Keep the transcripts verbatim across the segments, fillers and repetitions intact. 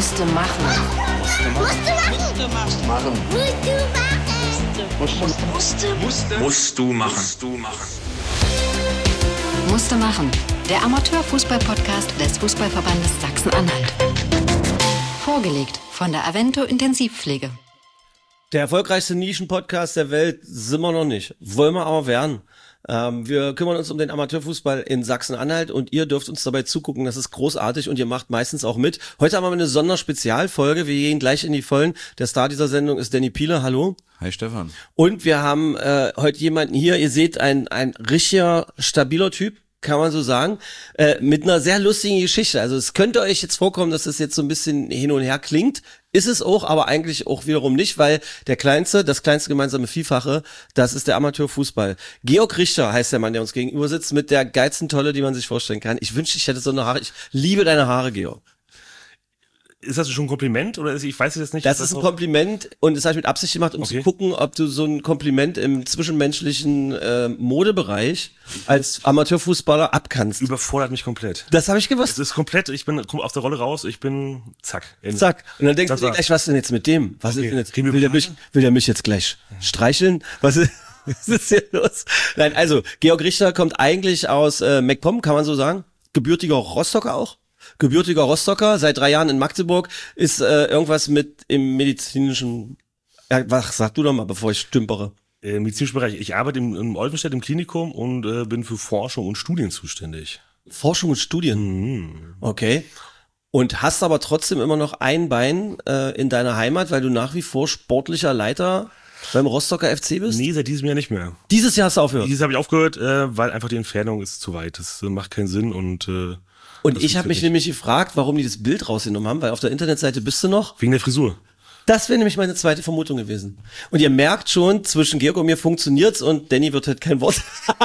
Musste machen. Musste machen. Musste machen. Musste machen. Musste. Musst du machen. Musst du machen. Musste machen. Der Amateurfußball-Podcast des Fußballverbandes Sachsen-Anhalt. Vorgelegt von der Avento Intensivpflege. Der erfolgreichste Nischen-Podcast der Welt sind wir noch nicht. Wollen wir aber werden. Ähm, wir kümmern uns um den Amateurfußball in Sachsen-Anhalt und ihr dürft uns dabei zugucken. Das ist großartig und ihr macht meistens auch mit. Heute haben wir eine Sonderspezialfolge. Wir gehen gleich in die Vollen. Der Star dieser Sendung ist Danny Piele. Hallo. Hi Stefan. Und wir haben äh, heute jemanden hier. Ihr seht, ein ein richtiger, stabiler Typ, kann man so sagen, äh, mit einer sehr lustigen Geschichte. Also es könnte euch jetzt vorkommen, dass es jetzt so ein bisschen hin und her klingt. Ist es auch, aber eigentlich auch wiederum nicht, weil der kleinste, das kleinste gemeinsame Vielfache, das ist der Amateurfußball. Georg Richter heißt der Mann, der uns gegenüber sitzt, mit der geilsten Tolle, die man sich vorstellen kann. Ich wünschte, ich hätte so eine Haare. Ich liebe deine Haare, Georg. Ist das schon ein Kompliment oder ist, ich weiß es jetzt nicht. Das ist ein Kompliment und das habe ich mit Absicht gemacht, um Okay. zu gucken, ob du so ein Kompliment im zwischenmenschlichen äh, Modebereich als Amateurfußballer abkannst. Überfordert mich komplett. Das habe ich gewusst. Es ist komplett, ich bin komm aus der Rolle raus, ich bin zack. In, Zack. Und dann denkst Das du dir war's. gleich, was denn jetzt mit dem? Was Okay. ist denn jetzt? Kriegen wir Will der, mich, Fragen? will der mich jetzt gleich streicheln? Was ist, was ist hier los? Nein, also, Georg Richter kommt eigentlich aus äh, MacPom, kann man so sagen. Gebürtiger Rostocker auch. Gebürtiger Rostocker, seit drei Jahren in Magdeburg, ist äh, irgendwas mit im medizinischen, ja, was sag du doch mal, bevor ich stümpere. äh, Im medizinischen Bereich. Ich arbeite im, im Olvenstedt im Klinikum und äh, bin für Forschung und Studien zuständig. Forschung und Studien. Mhm. Okay. Und hast aber trotzdem immer noch ein Bein äh, in deiner Heimat, weil du nach wie vor sportlicher Leiter beim Rostocker F C bist? Nee, seit diesem Jahr nicht mehr. Dieses Jahr hast du aufgehört. Dieses habe ich aufgehört, äh, weil einfach die Entfernung ist zu weit. Das äh, macht keinen Sinn und äh, Und das ich habe mich funktioniert nämlich gefragt, warum die das Bild rausgenommen haben, weil auf der Internetseite bist du noch. wegen der Frisur. Das wäre nämlich meine zweite Vermutung gewesen. Und ihr merkt schon, zwischen Georg und mir funktioniert's und Danny wird halt kein Wort.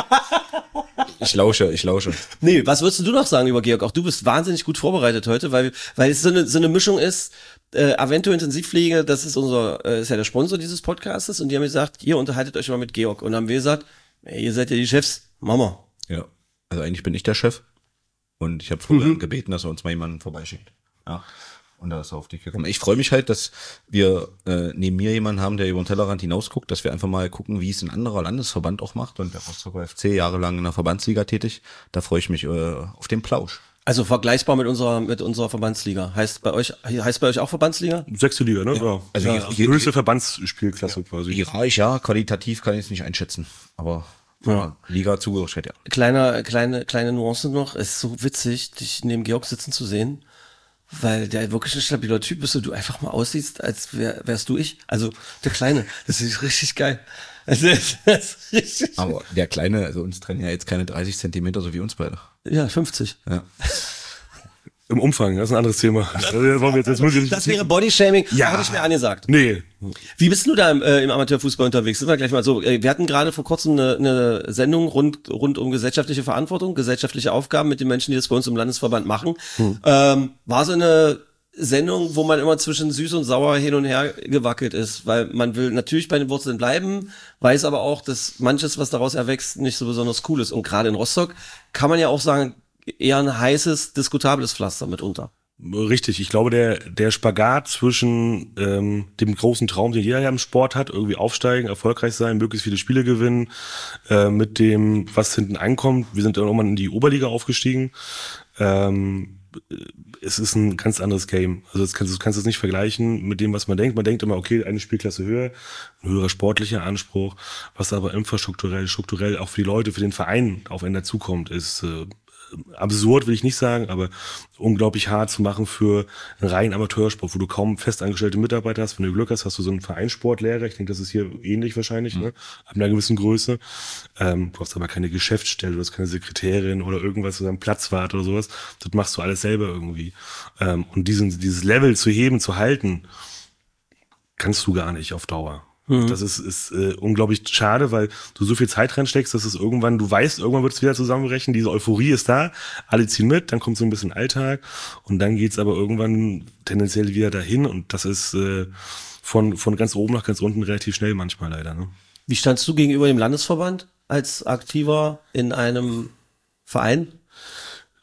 Ich lausche, ich lausche. Nee, was würdest du noch sagen über Georg? Auch du bist wahnsinnig gut vorbereitet heute, weil weil es so eine so eine Mischung ist. Äh, Avento Intensivpflege, das ist unser, äh, ist ja der Sponsor dieses Podcastes und die haben gesagt, ihr unterhaltet euch mal mit Georg. Und dann haben wir gesagt, ey, ihr seid ja die Chefs, Mama. Ja, also eigentlich bin ich der Chef und ich habe Florian gebeten, dass er uns mal jemanden vorbeischickt. Ja, und da ist er auf dich gekommen. Ich freue mich halt, dass wir äh, neben mir jemanden haben, der über den Tellerrand hinausguckt, dass wir einfach mal gucken, wie es ein anderer Landesverband auch macht. Und der Rostocker F C jahrelang in der Verbandsliga tätig. Da freue ich mich äh, auf den Plausch. Also vergleichbar mit unserer mit unserer Verbandsliga. Heißt bei euch heißt bei euch auch Verbandsliga? Sechste Liga, ne? Ja. Also ja, hier- höchste Verbandsspielklasse quasi. Hierarchisch, ja, qualitativ kann ich es nicht einschätzen, aber ja. Liga-Zugehörigkeit, ja. Kleiner, kleine, kleine Nuance noch. Es ist so witzig, dich neben Georg sitzen zu sehen, weil der wirklich ein stabiler Typ ist und du einfach mal aussiehst, als wär, wärst du ich. Also der Kleine. Das ist richtig geil. Das ist, das ist richtig. Aber der Kleine, also uns trennen ja jetzt keine dreißig Zentimeter, so wie uns beide. Ja, fünfzig. Ja. Im Umfang, das ist ein anderes Thema. Das, wollen wir jetzt, das muss ich nicht Das wäre Bodyshaming. Ja. Habe ich mir angesagt. Nee. Wie bist du da im, äh, im Amateurfußball unterwegs? Sind wir gleich mal so. äh, Wir hatten gerade vor kurzem eine, eine Sendung rund, rund um gesellschaftliche Verantwortung, gesellschaftliche Aufgaben mit den Menschen, die das bei uns im Landesverband machen. Hm. Ähm, war so eine Sendung, wo man immer zwischen süß und sauer hin und her gewackelt ist, weil man will natürlich bei den Wurzeln bleiben, weiß aber auch, dass manches, was daraus erwächst, nicht so besonders cool ist. Und gerade in Rostock kann man ja auch sagen, eher ein heißes, diskutables Pflaster mitunter. Richtig, ich glaube, der der Spagat zwischen ähm, dem großen Traum, den jeder ja im Sport hat, irgendwie aufsteigen, erfolgreich sein, möglichst viele Spiele gewinnen, äh, mit dem, was hinten ankommt. Wir sind irgendwann in die Oberliga aufgestiegen. Ähm, es ist ein ganz anderes Game. Also das kannst, du kannst es nicht vergleichen mit dem, was man denkt. Man denkt immer, okay, eine Spielklasse höher, ein höherer sportlicher Anspruch, was aber infrastrukturell, strukturell auch für die Leute, für den Verein auf einen dazukommt, ist äh, absurd, will ich nicht sagen, aber unglaublich hart zu machen für einen reinen Amateursport, wo du kaum festangestellte Mitarbeiter hast. Wenn du Glück hast, hast du so einen Vereinssportlehrer. Ich denke, das ist hier ähnlich wahrscheinlich, mhm. ne? Ab einer gewissen Größe. Ähm, du hast aber keine Geschäftsstelle, du hast keine Sekretärin oder irgendwas oder einen Platzwart oder sowas. Das machst du alles selber irgendwie. Ähm, und diesen, dieses Level zu heben, zu halten, kannst du gar nicht auf Dauer. Mhm. Das ist, ist äh, unglaublich schade, weil du so viel Zeit reinsteckst, dass es irgendwann, du weißt, irgendwann wird es wieder zusammenbrechen, diese Euphorie ist da, alle ziehen mit, dann kommt so ein bisschen Alltag und dann geht's aber irgendwann tendenziell wieder dahin und das ist äh, von von ganz oben nach ganz unten relativ schnell manchmal leider. Ne? Wie standst du gegenüber dem Landesverband als Aktiver in einem Verein?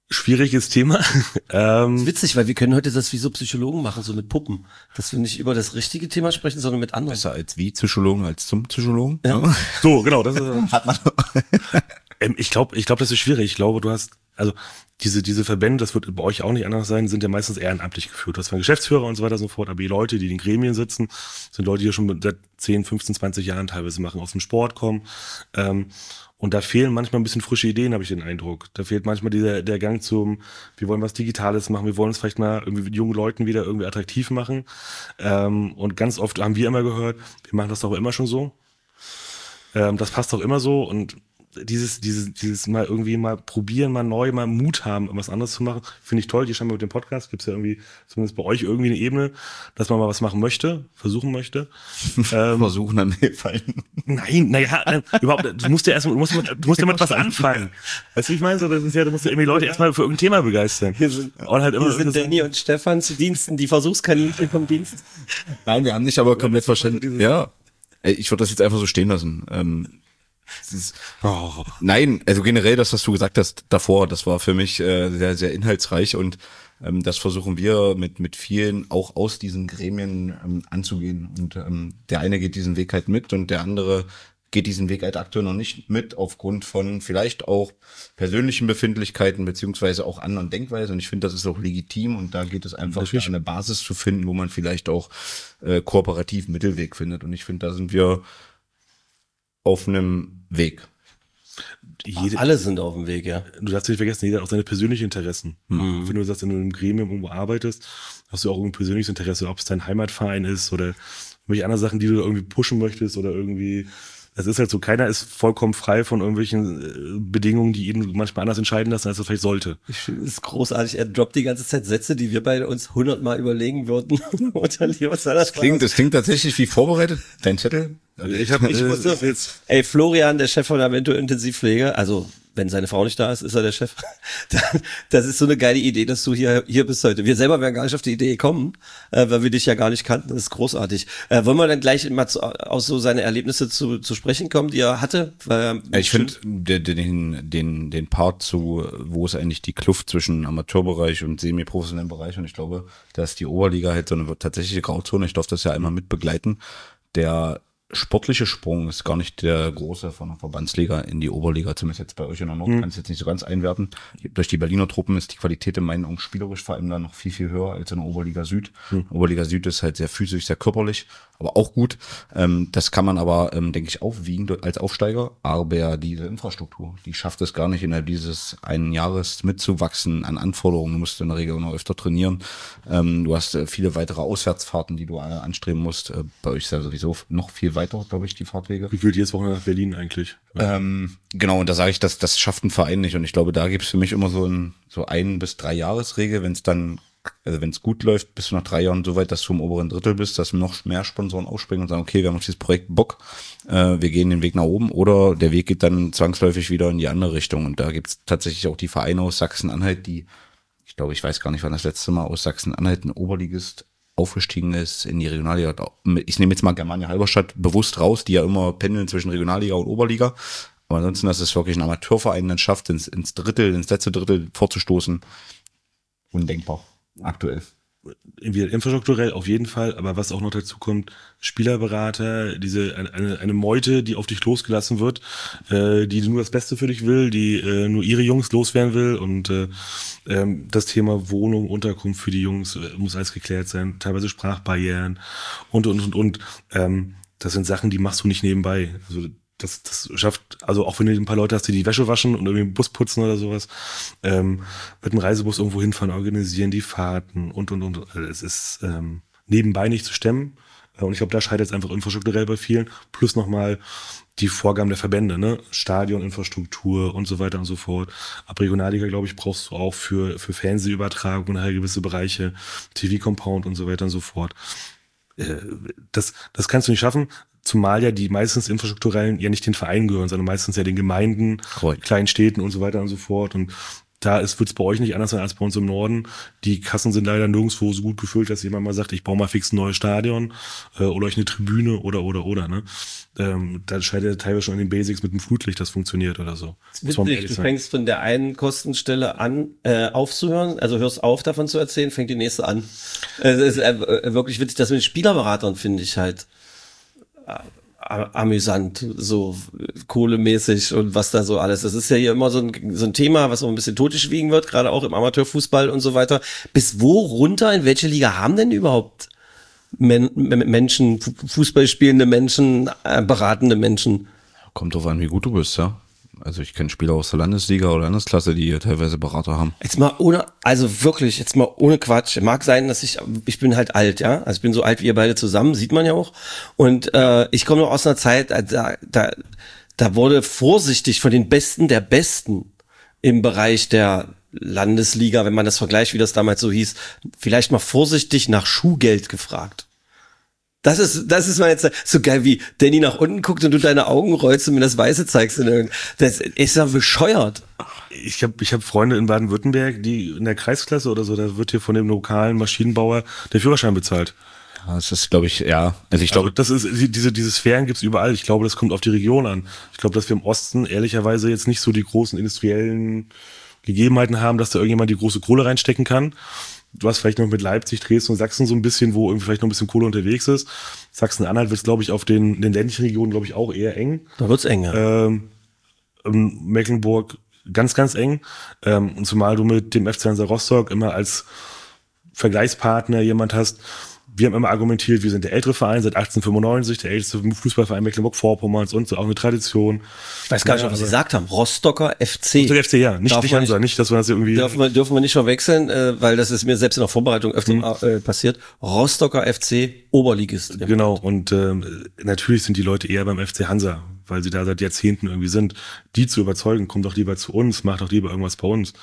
Schwieriges Thema. ähm, Das ist witzig, weil wir können heute das wie so Psychologen machen, so mit Puppen. Dass wir nicht über das richtige Thema sprechen, sondern mit anderen. Besser als wie Psychologen als zum Psychologen. Ja. so, genau. Das ist, hat man. ähm, ich glaube, ich glaube, das ist schwierig. Ich glaube, du hast, also diese diese Verbände, das wird bei euch auch nicht anders sein, sind ja meistens ehrenamtlich geführt. Du hast einen Geschäftsführer und so weiter und so fort, aber die Leute, die in den Gremien sitzen, sind Leute, die ja schon seit zehn, fünfzehn, zwanzig Jahren teilweise machen, aus dem Sport kommen. Ähm, und da fehlen manchmal ein bisschen frische Ideen, habe ich den Eindruck. Da fehlt manchmal dieser der Gang zum, wir wollen was Digitales machen, wir wollen es vielleicht mal irgendwie mit jungen Leuten wieder irgendwie attraktiv machen. Ähm, und ganz oft haben wir immer gehört, wir machen das doch immer schon so. Ähm, das passt doch immer so und dieses, dieses, dieses mal irgendwie mal probieren, mal neu, mal Mut haben, was anderes zu machen, finde ich toll. Die scheinbar mit dem Podcast gibt's ja irgendwie, zumindest bei euch irgendwie eine Ebene, dass man mal was machen möchte, versuchen möchte. ähm, versuchen dann mir fallen. Nein, naja, äh, überhaupt, du musst ja erstmal, du musst, du musst ja mit was anfangen. Weißt du, wie ich meine? So, das ist ja, du musst ja irgendwie Leute erstmal für irgendein Thema begeistern. Hier sind, und halt immer hier sind Danny und Stefan zu Diensten, die Versuchskaninchen vom Dienst. Nein, wir haben nicht aber komplett verstanden. Ja, ich würde das jetzt einfach so stehen lassen. Ähm, Ist, oh. Nein, also generell das, was du gesagt hast davor, das war für mich äh, sehr, sehr inhaltsreich und ähm, das versuchen wir mit mit vielen auch aus diesen Gremien ähm, anzugehen. Und ähm, der eine geht diesen Weg halt mit und der andere geht diesen Weg halt aktuell noch nicht mit, aufgrund von vielleicht auch persönlichen Befindlichkeiten beziehungsweise auch anderen Denkweisen. Und ich finde, das ist auch legitim und da geht es einfach, eine Basis zu finden, wo man vielleicht auch äh, kooperativ Mittelweg findet. Und ich finde, da sind wir auf einem Weg. Jede, Alle sind auf dem Weg, ja. Du darfst nicht vergessen, jeder hat auch seine persönlichen Interessen. Mhm. Wenn du sagst, wenn du in einem Gremium irgendwo arbeitest, hast du auch ein persönliches Interesse, ob es dein Heimatverein ist oder irgendwelche anderen Sachen, die du irgendwie pushen möchtest oder irgendwie. Das ist halt so, keiner ist vollkommen frei von irgendwelchen Bedingungen, die ihn manchmal anders entscheiden lassen, als er vielleicht sollte. Ich finde es großartig. Er droppt die ganze Zeit Sätze, die wir beide uns hundertmal überlegen würden. das klingt, das klingt tatsächlich wie vorbereitet. Dein Zettel? Ich habe ich wusste das jetzt. Ey, Florian, der Chef von der Avento Intensivpflege, also wenn seine Frau nicht da ist, ist er der Chef. Das ist so eine geile Idee, dass du hier hier bist heute. Wir selber wären gar nicht auf die Idee gekommen, äh, weil wir dich ja gar nicht kannten. Das ist großartig. Äh, wollen wir dann gleich mal zu, aus so seine Erlebnisse zu zu sprechen kommen, die er hatte? Weil, ja, ich finde den den den Part zu, wo ist eigentlich die Kluft zwischen Amateurbereich und semi-professionellem Bereich, und ich glaube, da ist die Oberliga halt so eine tatsächliche Grauzone. Ich darf das ja einmal mitbegleiten. Der sportliche Sprung ist gar nicht der große von der Verbandsliga in die Oberliga, zumindest jetzt bei euch in der Nord, mhm. kann es jetzt nicht so ganz einwerten. Durch die Berliner Truppen ist die Qualität in meinen Augen spielerisch vor allem da noch viel, viel höher als in der Oberliga Süd. Mhm. Oberliga Süd ist halt sehr physisch, sehr körperlich, aber auch gut. Ähm, das kann man aber, ähm, denke ich, aufwiegen als Aufsteiger, aber diese Infrastruktur, die schafft es gar nicht, innerhalb dieses einen Jahres mitzuwachsen an Anforderungen. Du musst in der Regel auch noch öfter trainieren. Ähm, du hast äh, viele weitere Auswärtsfahrten, die du äh, anstreben musst. Äh, bei euch ist ja sowieso noch viel weiter, glaube ich, die Fahrtwege. Wie fühlt jedes Wochenende nach Berlin eigentlich? Ähm, genau, und da sage ich, dass das schafft ein Verein nicht. Und ich glaube, da gibt es für mich immer so ein so ein bis drei Jahresregel, wenn es dann, also wenn es gut läuft, bist du nach drei Jahren so weit, dass du im oberen Drittel bist, dass noch mehr Sponsoren aufspringen und sagen, okay, wir haben auf dieses Projekt Bock, äh, wir gehen den Weg nach oben, oder der Weg geht dann zwangsläufig wieder in die andere Richtung. Und da gibt es tatsächlich auch die Vereine aus Sachsen-Anhalt, die, ich glaube, ich weiß gar nicht, wann das letzte Mal aus Sachsen-Anhalt ein Oberligist aufgestiegen ist in die Regionalliga. Ich nehme jetzt mal Germania Halberstadt bewusst raus, die ja immer pendeln zwischen Regionalliga und Oberliga. Aber ansonsten, dass es wirklich ein Amateurverein dann schafft, ins, ins Drittel, ins letzte Drittel vorzustoßen, undenkbar aktuell. Infrastrukturell auf jeden Fall, aber was auch noch dazu kommt, Spielerberater, diese eine, eine Meute, die auf dich losgelassen wird, äh, die nur das Beste für dich will, die äh, nur ihre Jungs loswerden will, und äh, ähm, das Thema Wohnung, Unterkunft für die Jungs äh, muss alles geklärt sein, teilweise Sprachbarrieren und und und und. Ähm, das sind Sachen, die machst du nicht nebenbei. Also Das, das schafft, also auch wenn du ein paar Leute hast, die die Wäsche waschen und irgendwie einen Bus putzen oder sowas, ähm, mit einem Reisebus irgendwo hinfahren, organisieren die Fahrten und, und, und. Also es ist ähm, nebenbei nicht zu stemmen. Und ich glaube, da scheitert es einfach infrastrukturell bei vielen. Plus nochmal die Vorgaben der Verbände, ne? Stadioninfrastruktur und so weiter und so fort. Ab Regionalliga, glaube ich, brauchst du auch für, für Fernsehübertragung nachher gewisse Bereiche, T V-Compound und so weiter und so fort. Äh, das, das kannst du nicht schaffen. Zumal ja die meistens infrastrukturellen ja nicht den Vereinen gehören, sondern meistens ja den Gemeinden, Correct. Kleinen Städten und so weiter und so fort. Und da ist, wird's bei euch nicht anders sein als bei uns im Norden. Die Kassen sind leider nirgendwo so gut gefüllt, dass jemand mal sagt, ich baue mal fix ein neues Stadion äh, oder euch eine Tribüne oder, oder, oder. Ne? Ähm, da scheitert ja teilweise schon an den Basics mit dem Flutlicht, das funktioniert oder so. Witzig, du fängst von der einen Kostenstelle an, äh, aufzuhören, also hörst auf davon zu erzählen, fängt die nächste an. Es ist äh, wirklich witzig, das mit den Spielerberatern finde ich halt äh, amüsant, so kohlemäßig und was da so alles. Das ist ja hier immer so ein, so ein Thema, was auch ein bisschen totgeschwiegen wird, gerade auch im Amateurfußball und so weiter. Bis wo runter, in welche Liga haben denn überhaupt Men- Menschen, Fußball spielende Menschen, äh, beratende Menschen? Kommt drauf an, wie gut du bist, ja. Also ich kenne Spieler aus der Landesliga oder Landesklasse, die hier teilweise Berater haben. Jetzt mal ohne, also wirklich, jetzt mal ohne Quatsch. Mag sein, dass ich, ich bin halt alt, ja. Also ich bin so alt wie ihr beide zusammen, sieht man ja auch. Und äh, ich komme noch aus einer Zeit, da, da, da wurde vorsichtig von den Besten der Besten im Bereich der Landesliga, wenn man das vergleicht, wie das damals so hieß, vielleicht mal vorsichtig nach Schuhgeld gefragt. Das ist, das ist mal jetzt so geil, wie Danny nach unten guckt und du deine Augen rollst und mir das Weiße zeigst. Das ist ja bescheuert. Ich habe ich hab Freunde in Baden-Württemberg, die in der Kreisklasse oder so, da wird hier von dem lokalen Maschinenbauer der Führerschein bezahlt. Das ist, glaube ich, ja. Also ich glaube, also das ist diese diese Sphären gibt's überall. Ich glaube, das kommt auf die Region an. Ich glaube, dass wir im Osten ehrlicherweise jetzt nicht so die großen industriellen Gegebenheiten haben, dass da irgendjemand die große Kohle reinstecken kann. Du hast vielleicht noch mit Leipzig, Dresden und Sachsen so ein bisschen, wo irgendwie vielleicht noch ein bisschen Kohle unterwegs ist. Sachsen-Anhalt wird es, glaube ich, auf den, den ländlichen Regionen, glaube ich, auch eher eng. Da wird's enger. Ähm, Mecklenburg ganz, ganz eng. Ähm, und zumal du mit dem F C Hansa Rostock immer als Vergleichspartner jemand hast. Wir haben immer argumentiert, wir sind der ältere Verein seit achtzehnhundertfünfundneunzig, der älteste Fußballverein Mecklenburg-Vorpommerns und so, auch eine Tradition. Ich weiß gar nicht, Ja, was Sie aber- gesagt haben. Rostocker F C. Rostock F C, ja. Nicht, Darf nicht man Hansa, nicht, dass wir das irgendwie... Dürfen wir, dürfen wir nicht verwechseln, äh, weil das ist mir selbst in der Vorbereitung öfter Mhm. mal, äh, passiert. Rostocker F C, Oberligist. Genau, und ähm, natürlich sind die Leute eher beim F C Hansa, weil sie da seit Jahrzehnten irgendwie sind. Die zu überzeugen, kommt doch lieber zu uns, macht doch lieber irgendwas bei uns.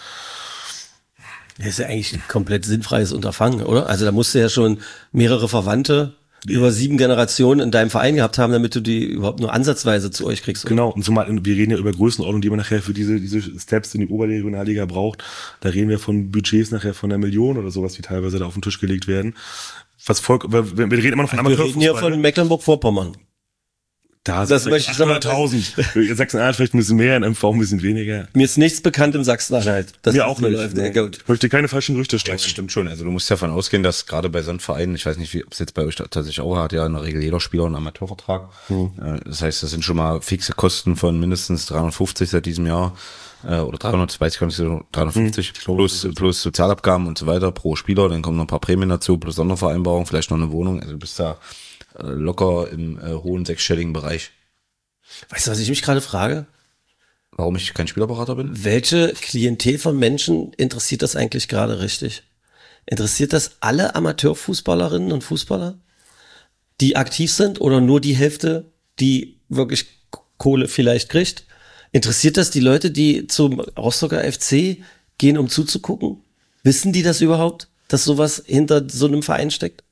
Das ist ja eigentlich ein komplett sinnfreies Unterfangen, oder? Also da musst du ja schon mehrere Verwandte über sieben Generationen in deinem Verein gehabt haben, damit du die überhaupt nur ansatzweise zu euch kriegst. Oder? Genau, und zumal, wir reden ja über Größenordnung, die man nachher für diese diese Steps in die Oberregionalliga braucht. Da reden wir von Budgets nachher von einer Million oder sowas, die teilweise da auf den Tisch gelegt werden. Was voll, wir, wir reden immer noch von Wir reden hier Amateurfußball, von ne? Mecklenburg-Vorpommern. Da das sind möchte ich sagen. achthunderttausend. In Sachsen-Anhalt vielleicht ein bisschen mehr, in M V ein bisschen weniger. Mir ist nichts bekannt im Sachsen-Anhalt. Das Mir auch nicht. läuft. Nee. Gut. Ich möchte keine falschen Gerüchte ja, streuen. das stimmt schon. Also du musst davon ausgehen, dass gerade bei so einem Verein, ich weiß nicht, wie, ob es jetzt bei euch tatsächlich auch hat, ja in der Regel jeder Spieler einen Amateurvertrag. Mhm. Das heißt, das sind schon mal fixe Kosten von mindestens dreihundertfünfzig seit diesem Jahr. Oder dreihundert, weiß ich gar nicht, dreihundertfünfzig mhm. plus, plus Sozialabgaben und so weiter pro Spieler. Dann kommen noch ein paar Prämien dazu, plus Sondervereinbarung, vielleicht noch eine Wohnung. Also du bist da locker im äh, hohen sechsstelligen Bereich. Weißt du, was ich mich gerade frage? Warum ich kein Spielerberater bin? Welche Klientel von Menschen interessiert das eigentlich gerade richtig? Interessiert das alle Amateurfußballerinnen und Fußballer, die aktiv sind, oder nur die Hälfte, die wirklich Kohle vielleicht kriegt? Interessiert das die Leute, die zum Rostocker F C gehen, um zuzugucken? Wissen die das überhaupt, dass sowas hinter so einem Verein steckt?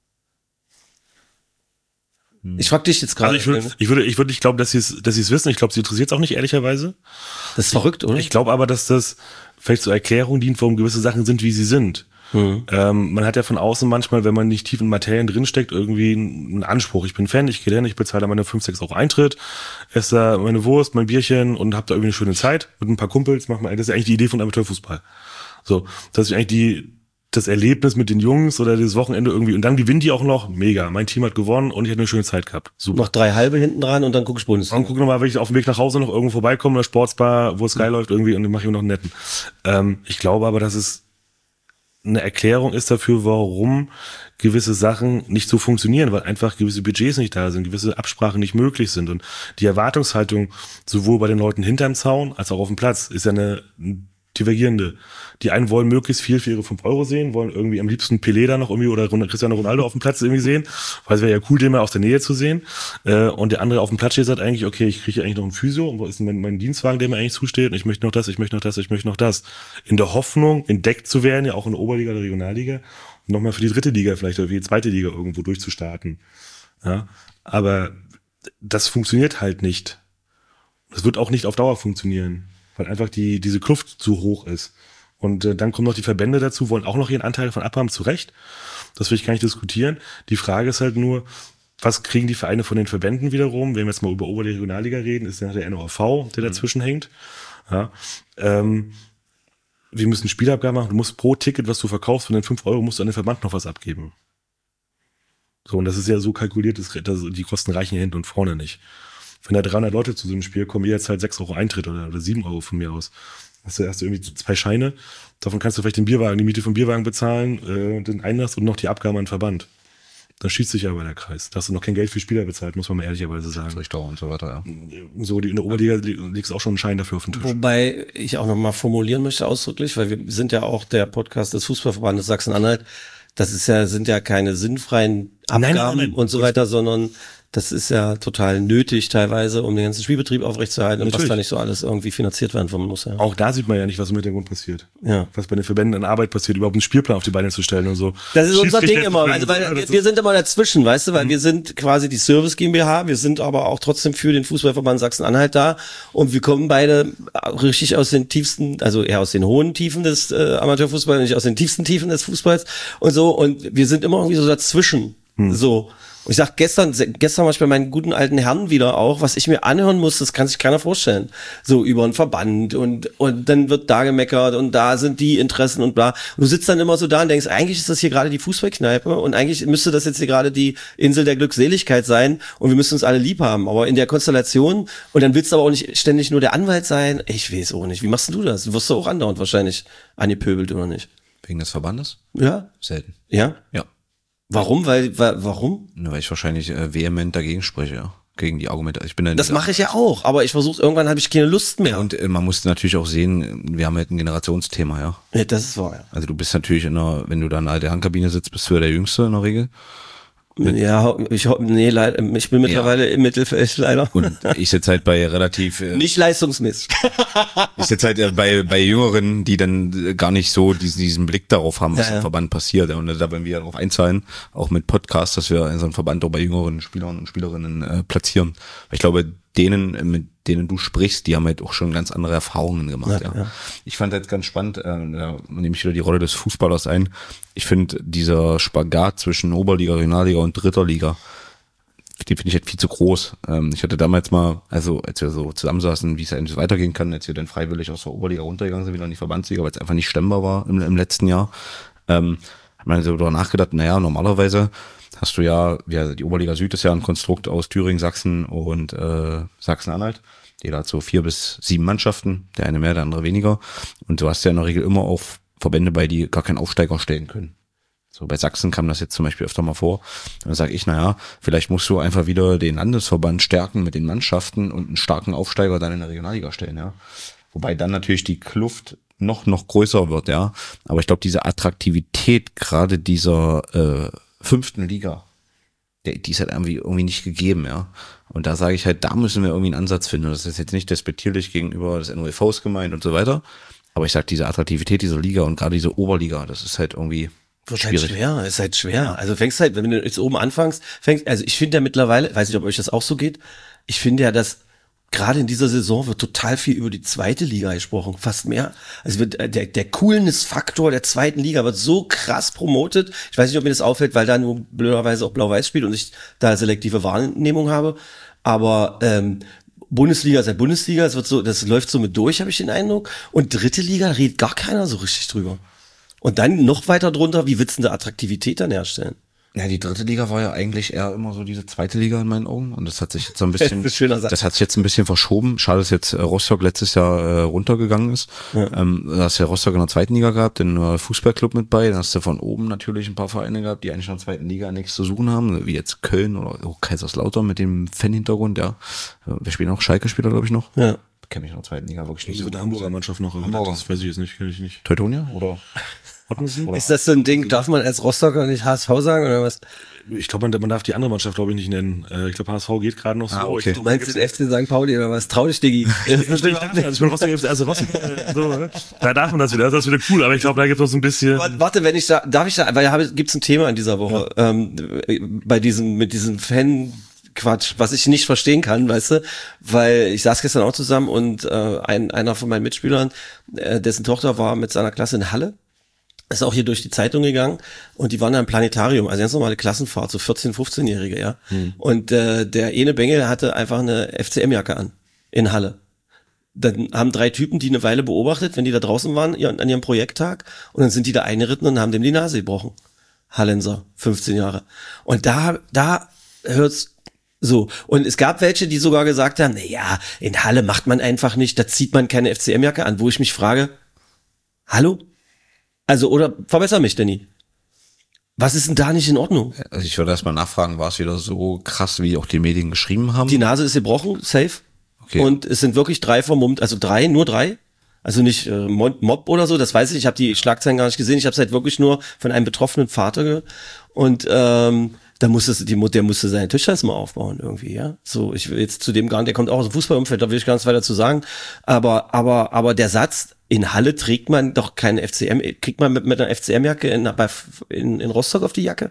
Ich frage dich jetzt gerade. Also ich würde, ich würde, ich würde nicht glauben, dass sie es, dass sie es wissen. Ich glaube, sie interessiert es auch nicht, ehrlicherweise. Das ist verrückt, oder? Ich glaube aber, dass das vielleicht zur Erklärung dient, warum gewisse Sachen sind, wie sie sind. Mhm. Ähm, man hat ja von außen manchmal, wenn man nicht tief in Materien drinsteckt, irgendwie einen Anspruch. Ich bin Fan, ich gehe hin, ich bezahle da meine fünf, sechs Euro Eintritt, esse da meine Wurst, mein Bierchen und habe da irgendwie eine schöne Zeit mit ein paar Kumpels. Mach mal, das ist eigentlich die Idee von Amateurfußball. So, das ist eigentlich die das Erlebnis mit den Jungs oder das Wochenende irgendwie. Und dann gewinnen die auch noch. Mega. Mein Team hat gewonnen und ich hatte eine schöne Zeit gehabt. Super. Noch drei halbe hinten dran und dann guck ich Bundesliga. Und guck nochmal, wenn ich auf dem Weg nach Hause noch irgendwo vorbeikomme, in der Sportsbar, wo Sky mhm. läuft irgendwie und dann mache ich mir noch einen netten. Ähm, ich glaube aber, dass es eine Erklärung ist dafür, warum gewisse Sachen nicht so funktionieren, weil einfach gewisse Budgets nicht da sind, gewisse Absprachen nicht möglich sind. Und die Erwartungshaltung sowohl bei den Leuten hinterm Zaun als auch auf dem Platz ist ja eine divergierende. Die einen wollen möglichst viel für ihre fünf Euro sehen, wollen irgendwie am liebsten Pelé da noch irgendwie oder Cristiano Ronaldo auf dem Platz irgendwie sehen, weil es wäre ja cool, den mal aus der Nähe zu sehen. Und der andere auf dem Platz steht, sagt eigentlich, okay, ich kriege eigentlich noch einen Physio und wo ist denn mein, mein Dienstwagen, der mir eigentlich zusteht und ich möchte noch das, ich möchte noch das, ich möchte noch das. In der Hoffnung, entdeckt zu werden, ja auch in der Oberliga oder Regionalliga und nochmal für die dritte Liga vielleicht oder für die zweite Liga irgendwo durchzustarten. Ja, aber das funktioniert halt nicht. Das wird auch nicht auf Dauer funktionieren. weil einfach die diese Kluft zu hoch ist. Und äh, dann kommen noch die Verbände dazu, wollen auch noch ihren Anteil von abhaben, zu Recht. Das will ich gar nicht diskutieren. Die Frage ist halt nur, was kriegen die Vereine von den Verbänden wiederum? Wenn wir jetzt mal über Oberliga, Regionalliga reden, ist dann der N O V, der dazwischen mhm. hängt. Ja, ähm, wir müssen Spielabgaben machen. Du musst pro Ticket, was du verkaufst, von den fünf Euro musst du an den Verband noch was abgeben. So, und das ist ja so kalkuliert, dass die Kosten reichen ja hinten und vorne nicht. Wenn da dreihundert Leute zu so einem Spiel kommen, jeder zahlt sechs Euro Eintritt oder, oder sieben Euro von mir aus. Hast du, hast du irgendwie zwei Scheine, davon kannst du vielleicht den Bierwagen, die Miete vom Bierwagen bezahlen, äh, den Einlass und noch die Abgaben an den Verband. Dann schießt sich aber der Kreis. Da hast du noch kein Geld für Spieler bezahlt, muss man mal ehrlicherweise sagen. Richter und so weiter, ja. So, die, in der Oberliga legst du auch schon einen Schein dafür auf den Tisch. Wobei ich auch nochmal formulieren möchte ausdrücklich, weil wir sind ja auch der Podcast des Fußballverbandes Sachsen-Anhalt. Das ist ja, sind ja keine sinnfreien Abgaben nein, nein, nein. und so weiter, sondern das ist ja total nötig teilweise, um den ganzen Spielbetrieb aufrechtzuerhalten und was da nicht so alles irgendwie finanziert werden muss. Ja. Auch da sieht man ja nicht, was im Hintergrund passiert. Ja. Was bei den Verbänden an Arbeit passiert, überhaupt einen Spielplan auf die Beine zu stellen und so. Das ist unser Ding immer. Also, weil wir, wir sind immer dazwischen, weißt du, weil mhm. wir sind quasi die Service GmbH, wir sind aber auch trotzdem für den Fußballverband Sachsen-Anhalt da und wir kommen beide richtig aus den tiefsten, also eher aus den hohen Tiefen des äh, Amateurfußballs, nicht aus den tiefsten Tiefen des Fußballs und so, und wir sind immer irgendwie so dazwischen. Mhm. So. Und ich sag gestern, gestern war ich bei meinen guten alten Herren wieder auch, was ich mir anhören muss, das kann sich keiner vorstellen. So über einen Verband und, und dann wird da gemeckert und da sind die Interessen und bla. Und du sitzt dann immer so da und denkst, eigentlich ist das hier gerade die Fußballkneipe und eigentlich müsste das jetzt hier gerade die Insel der Glückseligkeit sein und wir müssen uns alle lieb haben. Aber in der Konstellation, und dann willst du aber auch nicht ständig nur der Anwalt sein. Ich weiß auch nicht. Wie machst du das? Du wirst du auch andauernd wahrscheinlich angepöbelt, oder nicht? Wegen des Verbandes? Ja. Selten. Ja? Ja. Warum? Weil, weil warum? Nur weil ich wahrscheinlich äh, vehement dagegen spreche, ja. Gegen die Argumente. Ich bin dann das mache ich ja auch, aber ich versuche, irgendwann habe ich keine Lust mehr. Und äh, man muss natürlich auch sehen, wir haben halt ein Generationsthema, ja. Ja, das ist wahr, ja. Also du bist natürlich in einer, wenn du da in der alten Handkabine sitzt, bist du ja der Jüngste in der Regel. Ja, ich nee, leider, ich bin mittlerweile ja. im Mittelfeld leider. Und ich sitze halt bei relativ äh, nicht leistungsmäßig. Ich sitze halt äh, bei bei Jüngeren, die dann gar nicht so diesen, diesen Blick darauf haben, was ja, ja. im Verband passiert. Und da wollen wir darauf einzahlen, auch mit Podcasts, dass wir unseren Verband auch bei jüngeren Spielern und Spielerinnen äh, platzieren. Weil ich glaube, denen, mit denen du sprichst, die haben halt auch schon ganz andere Erfahrungen gemacht. Ja, ja. Ja. Ich fand jetzt ganz spannend, äh, da nehme ich wieder die Rolle des Fußballers ein. Ich finde, dieser Spagat zwischen Oberliga, Regionalliga und Dritter Liga, die finde ich halt viel zu groß. Ähm, ich hatte damals mal, also als wir so zusammensaßen, wie es eigentlich weitergehen kann, als wir dann freiwillig aus der Oberliga runtergegangen sind, wieder in die Verbandsliga, weil es einfach nicht stemmbar war im, im letzten Jahr, ähm, hat man so darüber nachgedacht, naja, normalerweise hast du ja, ja, die Oberliga Süd ist ja ein Konstrukt aus Thüringen, Sachsen und äh, Sachsen-Anhalt. Jeder hat so vier bis sieben Mannschaften, der eine mehr, der andere weniger. Und du hast ja in der Regel immer auch Verbände bei, die gar keinen Aufsteiger stellen können. So bei Sachsen kam das jetzt zum Beispiel öfter mal vor. Dann sage ich, naja, vielleicht musst du einfach wieder den Landesverband stärken mit den Mannschaften und einen starken Aufsteiger dann in der Regionalliga stellen, ja. Wobei dann natürlich die Kluft noch, noch größer wird, ja. Aber ich glaube, diese Attraktivität gerade dieser äh, fünften Liga, der, die ist halt irgendwie, irgendwie nicht gegeben, ja. Und da sage ich halt, da müssen wir irgendwie einen Ansatz finden. Und das ist jetzt nicht despektierlich gegenüber des N O E Vs gemeint und so weiter. Aber ich sag, diese Attraktivität dieser Liga und gerade diese Oberliga, das ist halt irgendwie wird schwierig. Halt schwer, ist halt schwer. Also fängst halt, wenn du jetzt oben anfängst, fängst, also ich finde ja mittlerweile, weiß nicht, ob euch das auch so geht, ich finde ja, dass gerade in dieser Saison wird total viel über die zweite Liga gesprochen, fast mehr. Also wird der, der Coolness-Faktor der zweiten Liga wird so krass promotet. Ich weiß nicht, ob mir das auffällt, weil da nur blöderweise auch Blau-Weiß spielt und ich da selektive Wahrnehmung habe. Aber ähm, Bundesliga ist ja Bundesliga, es wird so, das läuft so mit durch, habe ich den Eindruck. Und dritte Liga redet gar keiner so richtig drüber. Und dann noch weiter drunter, wie willst du denn da Attraktivität dann herstellen? Ja, die dritte Liga war ja eigentlich eher immer so diese zweite Liga in meinen Augen. Und das hat sich jetzt so ein bisschen, das, ist das hat sich jetzt ein bisschen verschoben. Schade, dass jetzt äh, Rostock letztes Jahr äh, runtergegangen ist. Ja. Ähm, da hast du ja Rostock in der zweiten Liga gehabt, den äh, Fußballclub mit bei. Dann hast du von oben natürlich ein paar Vereine gehabt, die eigentlich in der zweiten Liga nichts zu suchen haben. Wie jetzt Köln oder oh, Kaiserslautern mit dem Fan-Hintergrund, ja. Wir spielen auch Schalke-Spieler, glaube ich, noch. Ja. Kenne mich in der zweiten Liga wirklich nicht so. Der Hamburger Mannschaft noch. Hamburger. Das weiß ich jetzt nicht, kenne ich nicht. Teutonia oder? Ist das so ein Ding, darf man als Rostocker nicht H S V sagen oder was? Ich glaube, man, man darf die andere Mannschaft, glaube ich, nicht nennen. Äh, ich glaube, H S V geht gerade noch so. Ah, okay. Du meinst den F C Sankt Pauli oder was? Trau dich, Diggi. Das ist natürlich auch nicht. Also ich bin Rostocker, also Rostocker, äh, so, ne? Da darf man das wieder, das ist wieder cool, aber ich glaube, da gibt es noch so ein bisschen. Warte, wenn ich da, darf ich da, weil da gibt's ein Thema in dieser Woche, ja. ähm, bei diesem, mit diesem Fan, Quatsch, was ich nicht verstehen kann, weißt du, weil ich saß gestern auch zusammen und äh, ein, einer von meinen Mitspielern, äh, dessen Tochter war mit seiner Klasse in Halle, ist auch hier durch die Zeitung gegangen und die waren da im Planetarium, also ganz normale Klassenfahrt, so vierzehn-, fünfzehnjährige, ja. Hm. Und äh, der Ene Bengel hatte einfach eine F C M-Jacke an in Halle. Dann haben drei Typen die eine Weile beobachtet, wenn die da draußen waren an ihrem Projekttag und dann sind die da eingeritten und haben dem die Nase gebrochen. Hallenser, fünfzehn Jahre. Und da, da hört's so. Und es gab welche, die sogar gesagt haben, na ja, in Halle macht man einfach nicht, da zieht man keine F C M-Jacke an, wo ich mich frage, hallo? Also, oder verbessere mich, Danny. Was ist denn da nicht in Ordnung? Also ich würde erst mal nachfragen, war es wieder so krass, wie auch die Medien geschrieben haben? Die Nase ist gebrochen, safe. Okay. Und es sind wirklich drei vermummt, also drei, nur drei. Also nicht äh, Mob oder so, das weiß ich. Ich habe die Schlagzeilen gar nicht gesehen. Ich habe es halt wirklich nur von einem betroffenen Vater gehört. Und ähm, da musste die Mutter, der musste seine Tisch erstmal aufbauen irgendwie, ja. So, ich will jetzt zu dem gar nicht, der kommt auch aus dem Fußballumfeld, da will ich gar nichts weiter zu sagen. Aber, aber, aber der Satz, in Halle trägt man doch keine F C M, kriegt man mit, mit einer F C M-Jacke in, in, in Rostock auf die Jacke?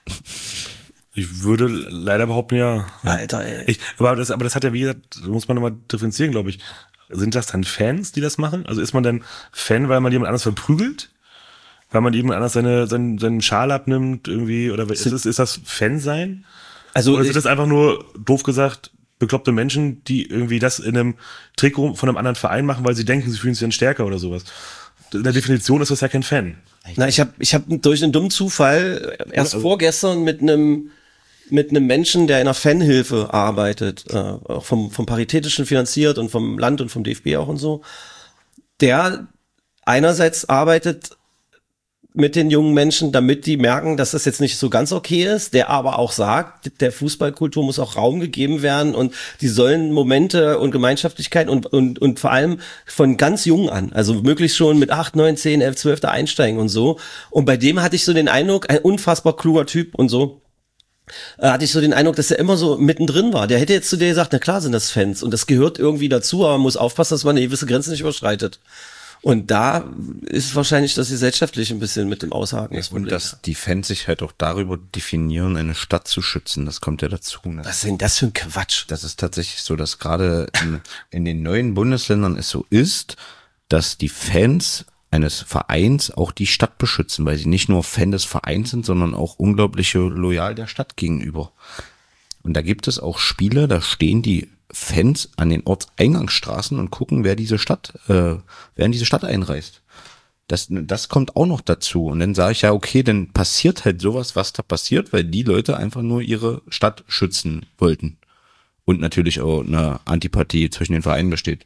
Ich würde leider behaupten, ja. Alter, ey. Ich, aber das, aber das hat ja, wie gesagt, muss man nochmal differenzieren, glaube ich. Sind das dann Fans, die das machen? Also ist man dann Fan, weil man jemand anders verprügelt? Weil man jemand anders seine, seinen, seinen Schal abnimmt irgendwie? Oder ist, ist, ist das Fan-Sein? Also Oder sind das einfach nur, doof gesagt, bekloppte Menschen, die irgendwie das in einem Trikot von einem anderen Verein machen, weil sie denken, sie fühlen sich dann stärker oder sowas? In der Definition ist das ja kein Fan. Na, ich habe ich hab durch einen dummen Zufall erst also, vorgestern mit einem mit einem Menschen, der in einer Fanhilfe arbeitet, äh, auch vom, vom Paritätischen finanziert und vom Land und vom D F B auch und so, der einerseits arbeitet mit den jungen Menschen, damit die merken, dass das jetzt nicht so ganz okay ist, der aber auch sagt, der Fußballkultur muss auch Raum gegeben werden und die sollen Momente und Gemeinschaftlichkeit und, und, und vor allem von ganz jung an, also möglichst schon mit acht, neun, zehn, elf, zwölf da einsteigen und so. Und bei dem hatte ich so den Eindruck, ein unfassbar kluger Typ und so, äh, hatte ich so den Eindruck, dass er immer so mittendrin war. Der hätte jetzt zu dir gesagt, na klar sind das Fans und das gehört irgendwie dazu, aber man muss aufpassen, dass man eine gewisse Grenze nicht überschreitet. Und da ist wahrscheinlich das gesellschaftlich ein bisschen mit dem Aushaken. Ja, und dass die Fans sich halt auch darüber definieren, eine Stadt zu schützen, das kommt ja dazu. Ne? Was ist denn das für ein Quatsch? Das ist tatsächlich so, dass gerade in, in den neuen Bundesländern es so ist, dass die Fans eines Vereins auch die Stadt beschützen, weil sie nicht nur Fan des Vereins sind, sondern auch unglaublich loyal der Stadt gegenüber. Und da gibt es auch Spiele, da stehen die Fans an den Ortseingangsstraßen und gucken, wer diese Stadt, äh, wer in diese Stadt einreist. Das, das kommt auch noch dazu. Und dann sage ich ja, okay, dann passiert halt sowas, was da passiert, weil die Leute einfach nur ihre Stadt schützen wollten. Und natürlich auch eine Antipathie zwischen den Vereinen besteht.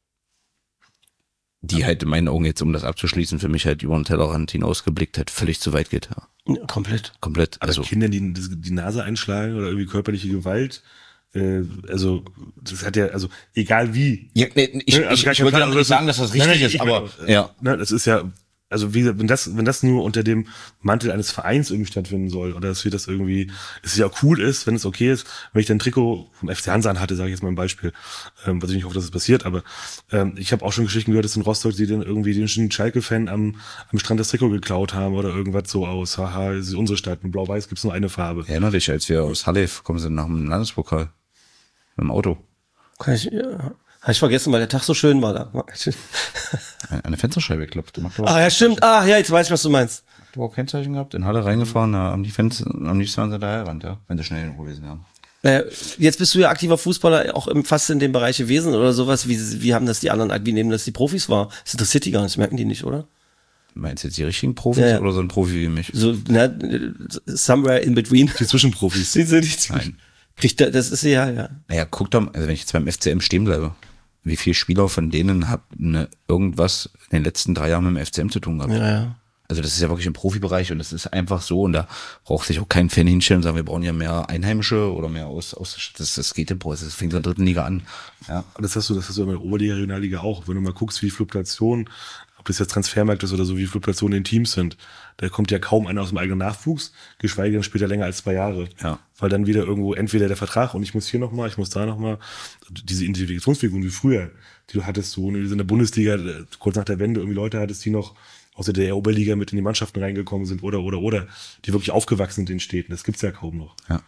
Die halt in meinen Augen jetzt, um das abzuschließen, für mich halt über den Tellerrand hinausgeblickt hat, völlig zu weit geht. Ja. Ja, komplett. Komplett. Also Also Kinder, die die Nase einschlagen oder irgendwie körperliche Gewalt, äh, also das hat ja, also egal wie. ja, nee, ich, Ne, also ich, gar ich kein wollte Plan, damit also nicht sagen, dass das richtig nein, nein, ist, ich aber meine, ja. Ne, das ist ja, also wie gesagt, wenn das, wenn das nur unter dem Mantel eines Vereins irgendwie stattfinden soll oder dass wir das irgendwie, es ja cool ist, wenn es okay ist, wenn ich dann ein Trikot vom F C Hansa anhatte, sage ich jetzt mal ein Beispiel, ähm, was ich nicht hoffe, dass es passiert, aber ähm, ich habe auch schon Geschichten gehört, dass in Rostock sie dann irgendwie den Schalke-Fan am, am Strand das Trikot geklaut haben oder irgendwas so aus, haha, das ist unsere Stadt, mit Blau-Weiß gibt's nur eine Farbe. Erinner dich, als wir aus Halle kommen sind nach dem Landespokal mit dem Auto. Kann ich, ja, habe ich vergessen, weil der Tag so schön war da. Eine Fensterscheibe geklopft. Macht Ah ja, stimmt. Ah ja, jetzt weiß ich, was du meinst. du auch Kennzeichen gehabt? In Halle reingefahren, da haben die Fans, am liebsten waren sie daher gerannt, ja, wenn sie schnell in Ruhe gewesen wären. Äh, jetzt bist du ja aktiver Fußballer, auch im, fast in dem Bereich gewesen oder sowas. Wie, wie haben das die anderen, wie nehmen das die Profis wahr? Das interessiert die gar nicht, merken die nicht, oder? Meinst du jetzt die richtigen Profis Ja, ja. oder so ein Profi wie mich? So, na, somewhere in between. Die Zwischenprofis. Die sind nicht Nein. Kriegt der, das ist ja, ja. Naja, guck doch mal, also wenn ich jetzt beim F C M stehen bleibe, wie viele Spieler von denen haben ne, irgendwas in den letzten drei Jahren mit dem F C M zu tun gehabt? Ja, ja. Also das ist ja wirklich im Profibereich und das ist einfach so und da braucht sich auch kein Fan hinstellen und sagen, wir brauchen ja mehr Einheimische oder mehr aus, aus das, das geht im Pro, das fängt in der dritten Liga an. Ja. Das hast du, das hast du in der Oberliga, Regionalliga auch. Wenn du mal guckst, wie Fluktuationen, ob das jetzt Transfermarkt ist oder so, wie Fluktuationen in Teams sind, da kommt ja kaum einer aus dem eigenen Nachwuchs, geschweige denn später länger als zwei Jahre. Ja. Weil dann wieder irgendwo entweder der Vertrag und ich muss hier nochmal, ich muss da nochmal, diese Identifikationsfiguren wie früher, die du hattest, so in der Bundesliga, kurz nach der Wende, irgendwie Leute hattest, die noch aus der Oberliga mit in die Mannschaften reingekommen sind oder, oder, oder, die wirklich aufgewachsen sind in den Städten. Das gibt's ja kaum noch. Ja.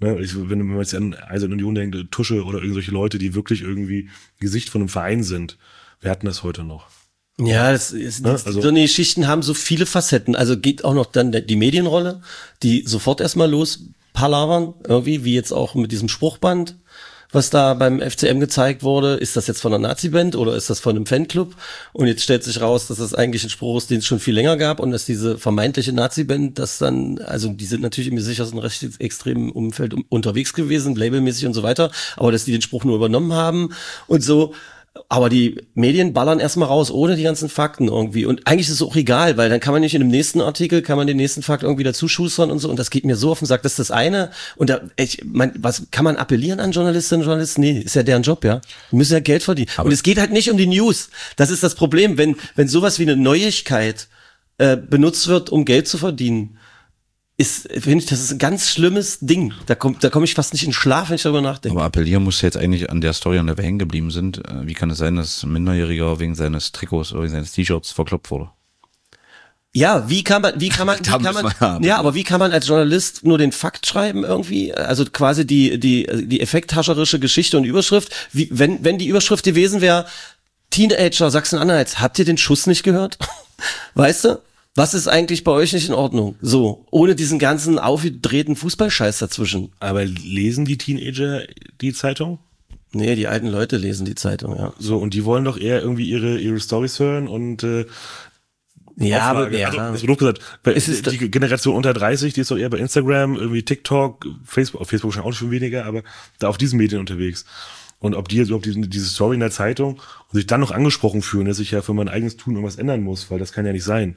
Ne, ich, wenn man jetzt an Eiserne Union denkt, Tusche oder irgendwelche Leute, die wirklich irgendwie Gesicht von einem Verein sind. Wir hatten das heute noch. Ja, das ist, Ne, also- so eine Geschichten haben so viele Facetten. Also geht auch noch dann die Medienrolle, die sofort erstmal los palavern, irgendwie, wie jetzt auch mit diesem Spruchband, was da beim F C M gezeigt wurde. Ist das jetzt von einer Nazi-Band oder ist das von einem Fanclub? Und jetzt stellt sich raus, dass das eigentlich ein Spruch ist, den es schon viel länger gab und dass diese vermeintliche Nazi-Band, das dann, also die sind natürlich im sichersten recht extremen Umfeld unterwegs gewesen, labelmäßig und so weiter, aber dass die den Spruch nur übernommen haben und so. Aber die Medien ballern erstmal raus, ohne die ganzen Fakten irgendwie. Und eigentlich ist es auch egal, weil dann kann man nicht in dem nächsten Artikel, kann man den nächsten Fakt irgendwie dazu schustern und so. Und das geht mir so auf den Sack, das ist das eine. Und da, ich, mein, was kann man appellieren an Journalistinnen und Journalisten? Nee, ist ja deren Job, ja. Die müssen ja Geld verdienen. Aber und es geht halt nicht um die News. Das ist das Problem, wenn, wenn sowas wie eine Neuigkeit äh, benutzt wird, um Geld zu verdienen. Ist, finde ich, das ist ein ganz schlimmes Ding. Da kommt, da komme ich fast nicht in den Schlaf, wenn ich darüber nachdenke. Aber appellieren muss jetzt eigentlich an der Story, an der wir hängen geblieben sind. Wie kann es sein, dass ein Minderjähriger wegen seines Trikots oder wegen seines T-Shirts verkloppt wurde? Ja, wie kann man, wie kann man, wie Da kann müssen man, wir haben. ja, aber wie kann man als Journalist nur den Fakt schreiben irgendwie? Also quasi die, die, die effekthascherische Geschichte und Überschrift. Wie, wenn, wenn die Überschrift gewesen wäre, Teenager Sachsen-Anhalt, habt ihr den Schuss nicht gehört? Weißt du? Was ist eigentlich bei euch nicht in Ordnung? So, ohne diesen ganzen aufgedrehten Fußballscheiß dazwischen. Aber lesen die Teenager die Zeitung? Nee, die alten Leute lesen die Zeitung, ja. So, und die wollen doch eher irgendwie ihre, ihre Storys hören und, äh, Ja, aber, Auflage. ja. Also, das wird auch gesagt, weil Es ist- die Generation unter dreißig, die ist doch eher bei Instagram, irgendwie TikTok, Facebook, auf Facebook schon auch schon weniger, aber da auf diesen Medien unterwegs. Und ob die jetzt überhaupt diese, diese Story in der Zeitung und sich dann noch angesprochen fühlen, dass ich ja für mein eigenes Tun irgendwas ändern muss, weil das kann ja nicht sein.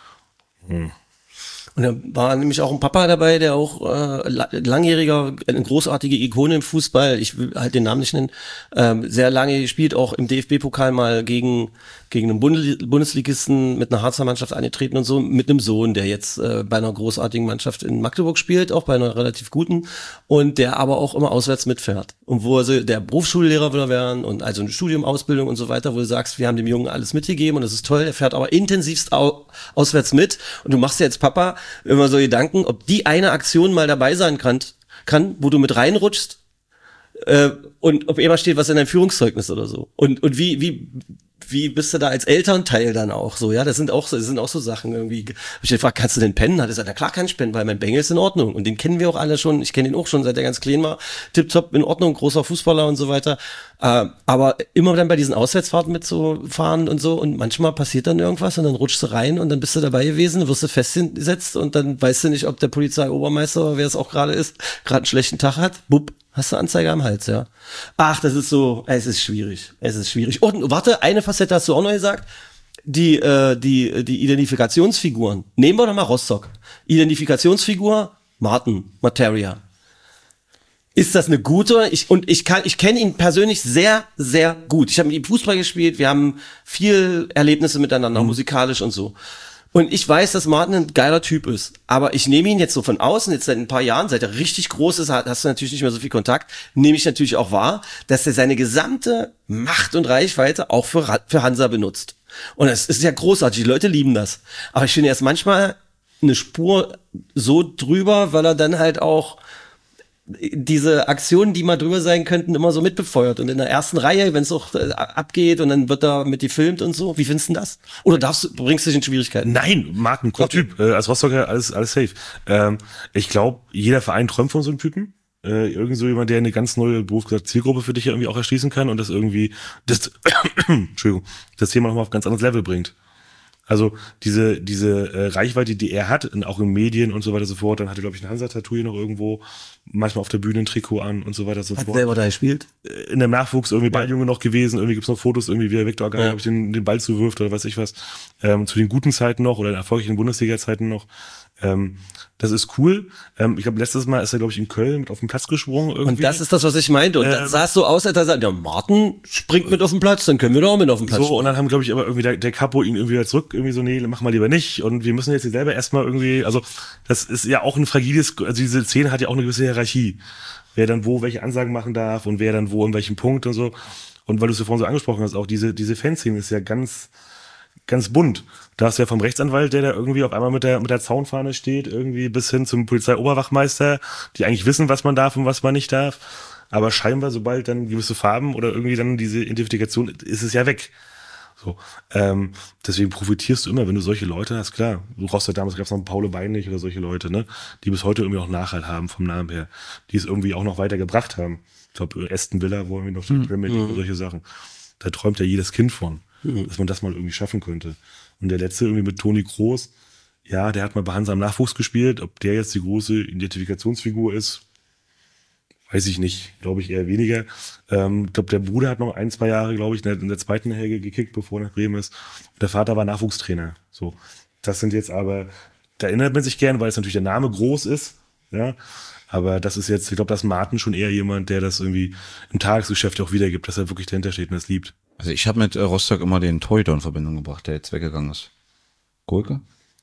Und da war nämlich auch ein Papa dabei, der auch äh, la- langjähriger, eine großartige Ikone im Fußball, ich will halt den Namen nicht nennen, ähm, sehr lange gespielt, auch im D F B-Pokal mal gegen gegen einen Bundesli- Bundesligisten mit einer Harzer Mannschaft angetreten und so, mit einem Sohn, der jetzt äh, bei einer großartigen Mannschaft in Magdeburg spielt, auch bei einer relativ guten, und der aber auch immer auswärts mitfährt. Und wo also der Berufsschullehrer will er werden und also eine Studium, Ausbildung und so weiter, wo du sagst, wir haben dem Jungen alles mitgegeben und das ist toll, er fährt aber intensivst au- auswärts mit und du machst dir jetzt, Papa, immer so Gedanken, ob die eine Aktion mal dabei sein kann, kann, wo du mit reinrutschst äh, und ob immer steht was in deinem Führungszeugnis oder so. Und und wie wie wie bist du da als Elternteil dann auch so? Ja, das sind auch so, das sind auch so Sachen irgendwie. Hab ich gefragt, kannst du denn pennen? Hat er gesagt, na klar kann ich pennen, weil mein Bengel ist in Ordnung. Und den kennen wir auch alle schon. Ich kenne ihn auch schon, seit er ganz klein war. Tipptopp in Ordnung, großer Fußballer und so weiter. Äh, aber immer dann bei diesen Auswärtsfahrten mitzufahren und so. Und manchmal passiert dann irgendwas und dann rutschst du rein und dann bist du dabei gewesen, wirst du festgesetzt und dann weißt du nicht, ob der Polizeiobermeister oder wer es auch gerade ist, gerade einen schlechten Tag hat. Bupp. Hast du Anzeige am Hals, ja? Ach, das ist so, es ist schwierig. Es ist schwierig. Und warte, eine Facette hast du auch noch gesagt. Die, äh, die, die Identifikationsfiguren. Nehmen wir doch mal Rostock. Identifikationsfigur, Martin, Materia. Ist das eine gute? Ich, und ich kann, ich kenne ihn persönlich sehr, sehr gut. Ich habe mit ihm Fußball gespielt. Wir haben viel Erlebnisse miteinander, mhm. musikalisch und so. Und ich weiß, dass Martin ein geiler Typ ist. Aber ich nehme ihn jetzt so von außen, jetzt seit ein paar Jahren, seit er richtig groß ist, hast du natürlich nicht mehr so viel Kontakt, nehme ich natürlich auch wahr, dass er seine gesamte Macht und Reichweite auch für, für Hansa benutzt. Und das ist ja großartig, die Leute lieben das. Aber ich finde erst manchmal eine Spur so drüber, weil er dann halt auch diese Aktionen, die mal drüber sein könnten, immer so mitbefeuert. Und in der ersten Reihe, wenn es auch äh, abgeht und dann wird da mit gefilmt und so. Wie findest du das? Oder darfst du, bringst du dich in Schwierigkeiten? Nein, Martin, cooler Typ. Äh, als Rostocker alles, alles safe. Ähm, ich glaube, jeder Verein träumt von so einem Typen. Äh, irgend so jemand, der eine ganz neue berufsgruppe Zielgruppe für dich ja irgendwie auch erschließen kann und das irgendwie das, Entschuldigung, das Thema nochmal auf ein ganz anderes Level bringt. Also diese diese äh, Reichweite, die er hat, und auch in Medien und so weiter und so fort, dann hat er, glaube ich, ein Hansa-Tattoo hier noch irgendwo, manchmal auf der Bühne ein Trikot an und so weiter und so Hat fort. selber da gespielt? In dem Nachwuchs irgendwie Balljunge noch gewesen, irgendwie gibt's noch Fotos, irgendwie wie der Viktor Agai, Ja. ob ich den, den Ball zuwirft oder weiß ich was. Ähm, zu den guten Zeiten noch oder den erfolgreichen Bundesliga-Zeiten noch. Ähm, das ist cool. Ähm, ich glaube, letztes Mal ist er, glaube ich, in Köln mit auf den Platz gesprungen irgendwie. Und das ist das, was ich meinte. Und Ähm, dann sah es so aus, als er sagt, ja, Martin springt mit auf den Platz, dann können wir doch auch mit auf den Platz. So, und dann haben, glaube ich, aber irgendwie der, der Capo ihn irgendwie wieder zurück, irgendwie so, nee, mach mal lieber nicht. Und wir müssen jetzt hier selber erstmal irgendwie, also das ist ja auch ein fragiles, also diese Szene hat ja auch eine gewisse Hierarchie. Wer dann wo welche Ansagen machen darf und wer dann wo in welchem Punkt und so. Und weil du es ja vorhin so angesprochen hast, auch diese, diese Fanszene ist ja ganz, ganz bunt. Da hast du ja vom Rechtsanwalt, der da irgendwie auf einmal mit der mit der Zaunfahne steht, irgendwie bis hin zum Polizeioberwachmeister, die eigentlich wissen, was man darf und was man nicht darf. Aber scheinbar, sobald dann gewisse Farben oder irgendwie dann diese Identifikation, ist es ja weg. So, ähm, deswegen profitierst du immer, wenn du solche Leute hast, klar. Du brauchst ja damals, gab es noch Paul Beinlich oder solche Leute, ne, die bis heute irgendwie auch Nachhalt haben vom Namen her, die es irgendwie auch noch weiter gebracht haben. Ich glaube, Aston Villa wollen wir noch die Premier League und solche Sachen. Da träumt ja jedes Kind von, mhm. dass man das mal irgendwie schaffen könnte. Und der letzte irgendwie mit Toni Kroos, ja, der hat mal bei Hansa im Nachwuchs gespielt. Ob der jetzt die große Identifikationsfigur ist, weiß ich nicht. Glaube ich eher weniger. Ähm, ich glaube, der Bruder hat noch ein, zwei Jahre, glaube ich, in der, in der zweiten Helge gekickt, bevor er nach Bremen ist. Und der Vater war Nachwuchstrainer. So, das sind jetzt aber, da erinnert man sich gern, weil es natürlich der Name groß ist. Ja, aber das ist jetzt, ich glaube, das ist Martin schon eher jemand, der das irgendwie im Tagesgeschäft auch wiedergibt, dass er wirklich dahinter steht und das liebt. Also ich habe mit äh, Rostock immer den Torhüter in Verbindung gebracht, der jetzt weggegangen ist. Golke?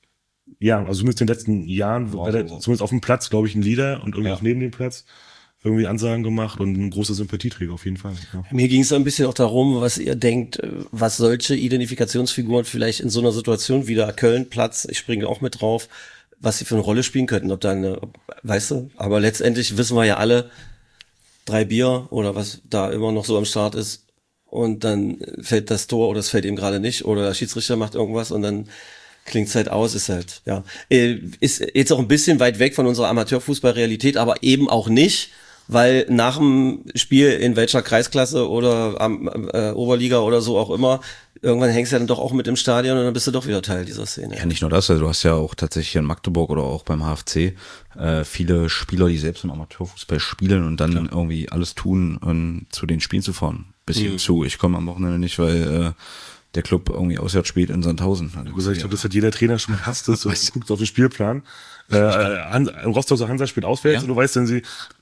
Ja, also zumindest in den letzten Jahren, wow, er, wow. zumindest auf dem Platz, glaube ich, ein Leader und irgendwie ja. auch neben dem Platz irgendwie Ansagen gemacht und ein großer Sympathieträger auf jeden Fall. Ja. Mir ging es ein bisschen auch darum, was ihr denkt, was solche Identifikationsfiguren vielleicht in so einer Situation wieder Köln-Platz, ich springe auch mit drauf, was sie für eine Rolle spielen könnten, ob da eine, weißt du, aber letztendlich wissen wir ja alle, drei Bier oder was da immer noch so am Start ist und dann fällt das Tor oder es fällt eben gerade nicht oder der Schiedsrichter macht irgendwas und dann klingt's halt aus, ist halt, ja, ist jetzt auch ein bisschen weit weg von unserer Amateurfußballrealität, aber eben auch nicht, weil nach dem Spiel in welcher Kreisklasse oder am äh, Oberliga oder so auch immer, irgendwann hängst du ja dann doch auch mit im Stadion und dann bist du doch wieder Teil dieser Szene. Ja, nicht nur das, also du hast ja auch tatsächlich hier in Magdeburg oder auch beim H F C äh, viele Spieler, die selbst im Amateurfußball spielen und dann Klar. irgendwie alles tun, um zu den Spielen zu fahren. Bis mhm. zu, ich komme am Wochenende nicht, weil äh, der Club irgendwie auswärts spielt in Sandhausen. Also gesagt, ich glaube, das hat jeder Trainer schon mal gehasst, das und guckt auf den Spielplan. Äh, Hansa, Rostock Hansa spielt auswärts ja. und du weißt, wenn sie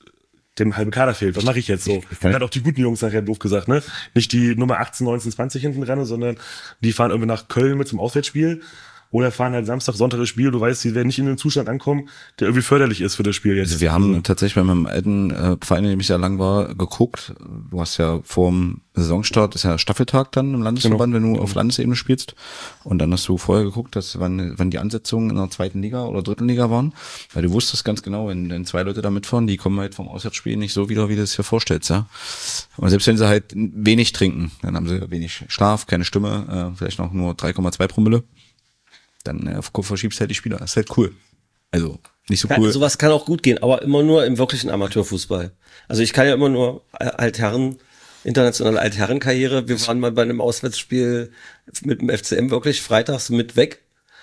dem halbe Kader fehlt. Was mache ich jetzt so? Dann hat auch die guten Jungs nachher doof gesagt, ne? Nicht die Nummer achtzehn, neunzehn, zwanzig hinten rennen, sondern die fahren irgendwie nach Köln mit zum Auswärtsspiel oder fahren halt Samstag, Sonntag das Spiel. Du weißt, sie werden nicht in den Zustand ankommen, der irgendwie förderlich ist für das Spiel jetzt. Also wir haben tatsächlich bei meinem alten äh, Verein, in dem ich ja lang war, geguckt. Du hast ja vorm Saisonstart, ist ja Staffeltag dann im Landesverband, genau. wenn du auf Landesebene spielst. Und dann hast du vorher geguckt, dass wann, wann die Ansetzungen in der zweiten Liga oder dritten Liga waren. Weil du wusstest ganz genau, wenn, wenn zwei Leute da mitfahren, die kommen halt vom Auswärtsspiel nicht so wieder, wie du es dir vorstellst, ja. Und selbst wenn sie halt wenig trinken, dann haben sie wenig Schlaf, keine Stimme, äh, vielleicht noch nur drei Komma zwei Promille. Dann äh, verschiebst halt die Spieler. Das ist halt cool. Also nicht so kann, cool. Sowas kann auch gut gehen, aber immer nur im wirklichen Amateurfußball. Also ich kann ja immer nur Altherren, internationale Altherrenkarriere. Wir waren mal bei einem Auswärtsspiel mit dem F C M wirklich freitags mit weg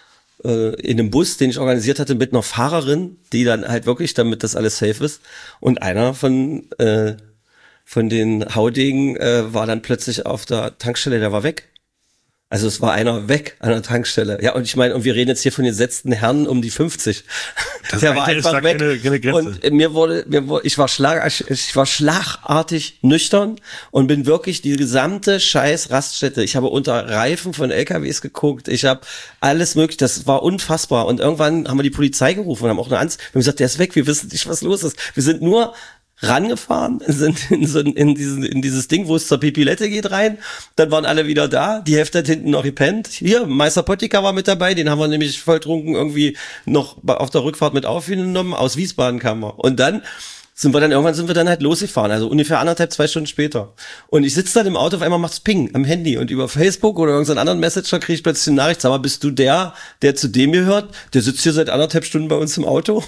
äh, in einem Bus, den ich organisiert hatte mit einer Fahrerin, die dann halt wirklich, damit das alles safe ist. Und einer von äh, von den Haudegen äh, war dann plötzlich auf der Tankstelle, der war weg. Also es war einer weg an der Tankstelle. Ja, und ich meine, und wir reden jetzt hier von den gesetzten Herren um die fünfzig. Das der war einfach weg. Keine, keine Grenze. Und mir wurde, mir wurde, ich war schlag, ich war schlagartig nüchtern und bin wirklich die gesamte scheiß Raststätte. Ich habe unter Reifen von L K Ws geguckt. Ich habe alles mögliche. Das war unfassbar. Und irgendwann haben wir die Polizei gerufen und haben auch eine Angst. Wir haben gesagt, der ist weg. Wir wissen nicht, was los ist. Wir sind nur rangefahren, sind in, so, in, diesen, in dieses Ding, wo es zur Pipilette geht, rein. Dann waren alle wieder da. Die Hälfte hat hinten noch gepennt. Hier, Meister Pottika war mit dabei. Den haben wir nämlich volltrunken irgendwie noch auf der Rückfahrt mit aufgenommen. Aus Wiesbaden kam er. Und dann sind wir dann, irgendwann sind wir dann halt losgefahren. Also ungefähr anderthalb, zwei Stunden später. Und ich sitze dann im Auto, auf einmal macht's Ping am Handy. Und über Facebook oder irgendeinen anderen Messenger kriege ich plötzlich eine Nachricht. Sag mal, bist du der, der zu dem gehört? Der sitzt hier seit anderthalb Stunden bei uns im Auto.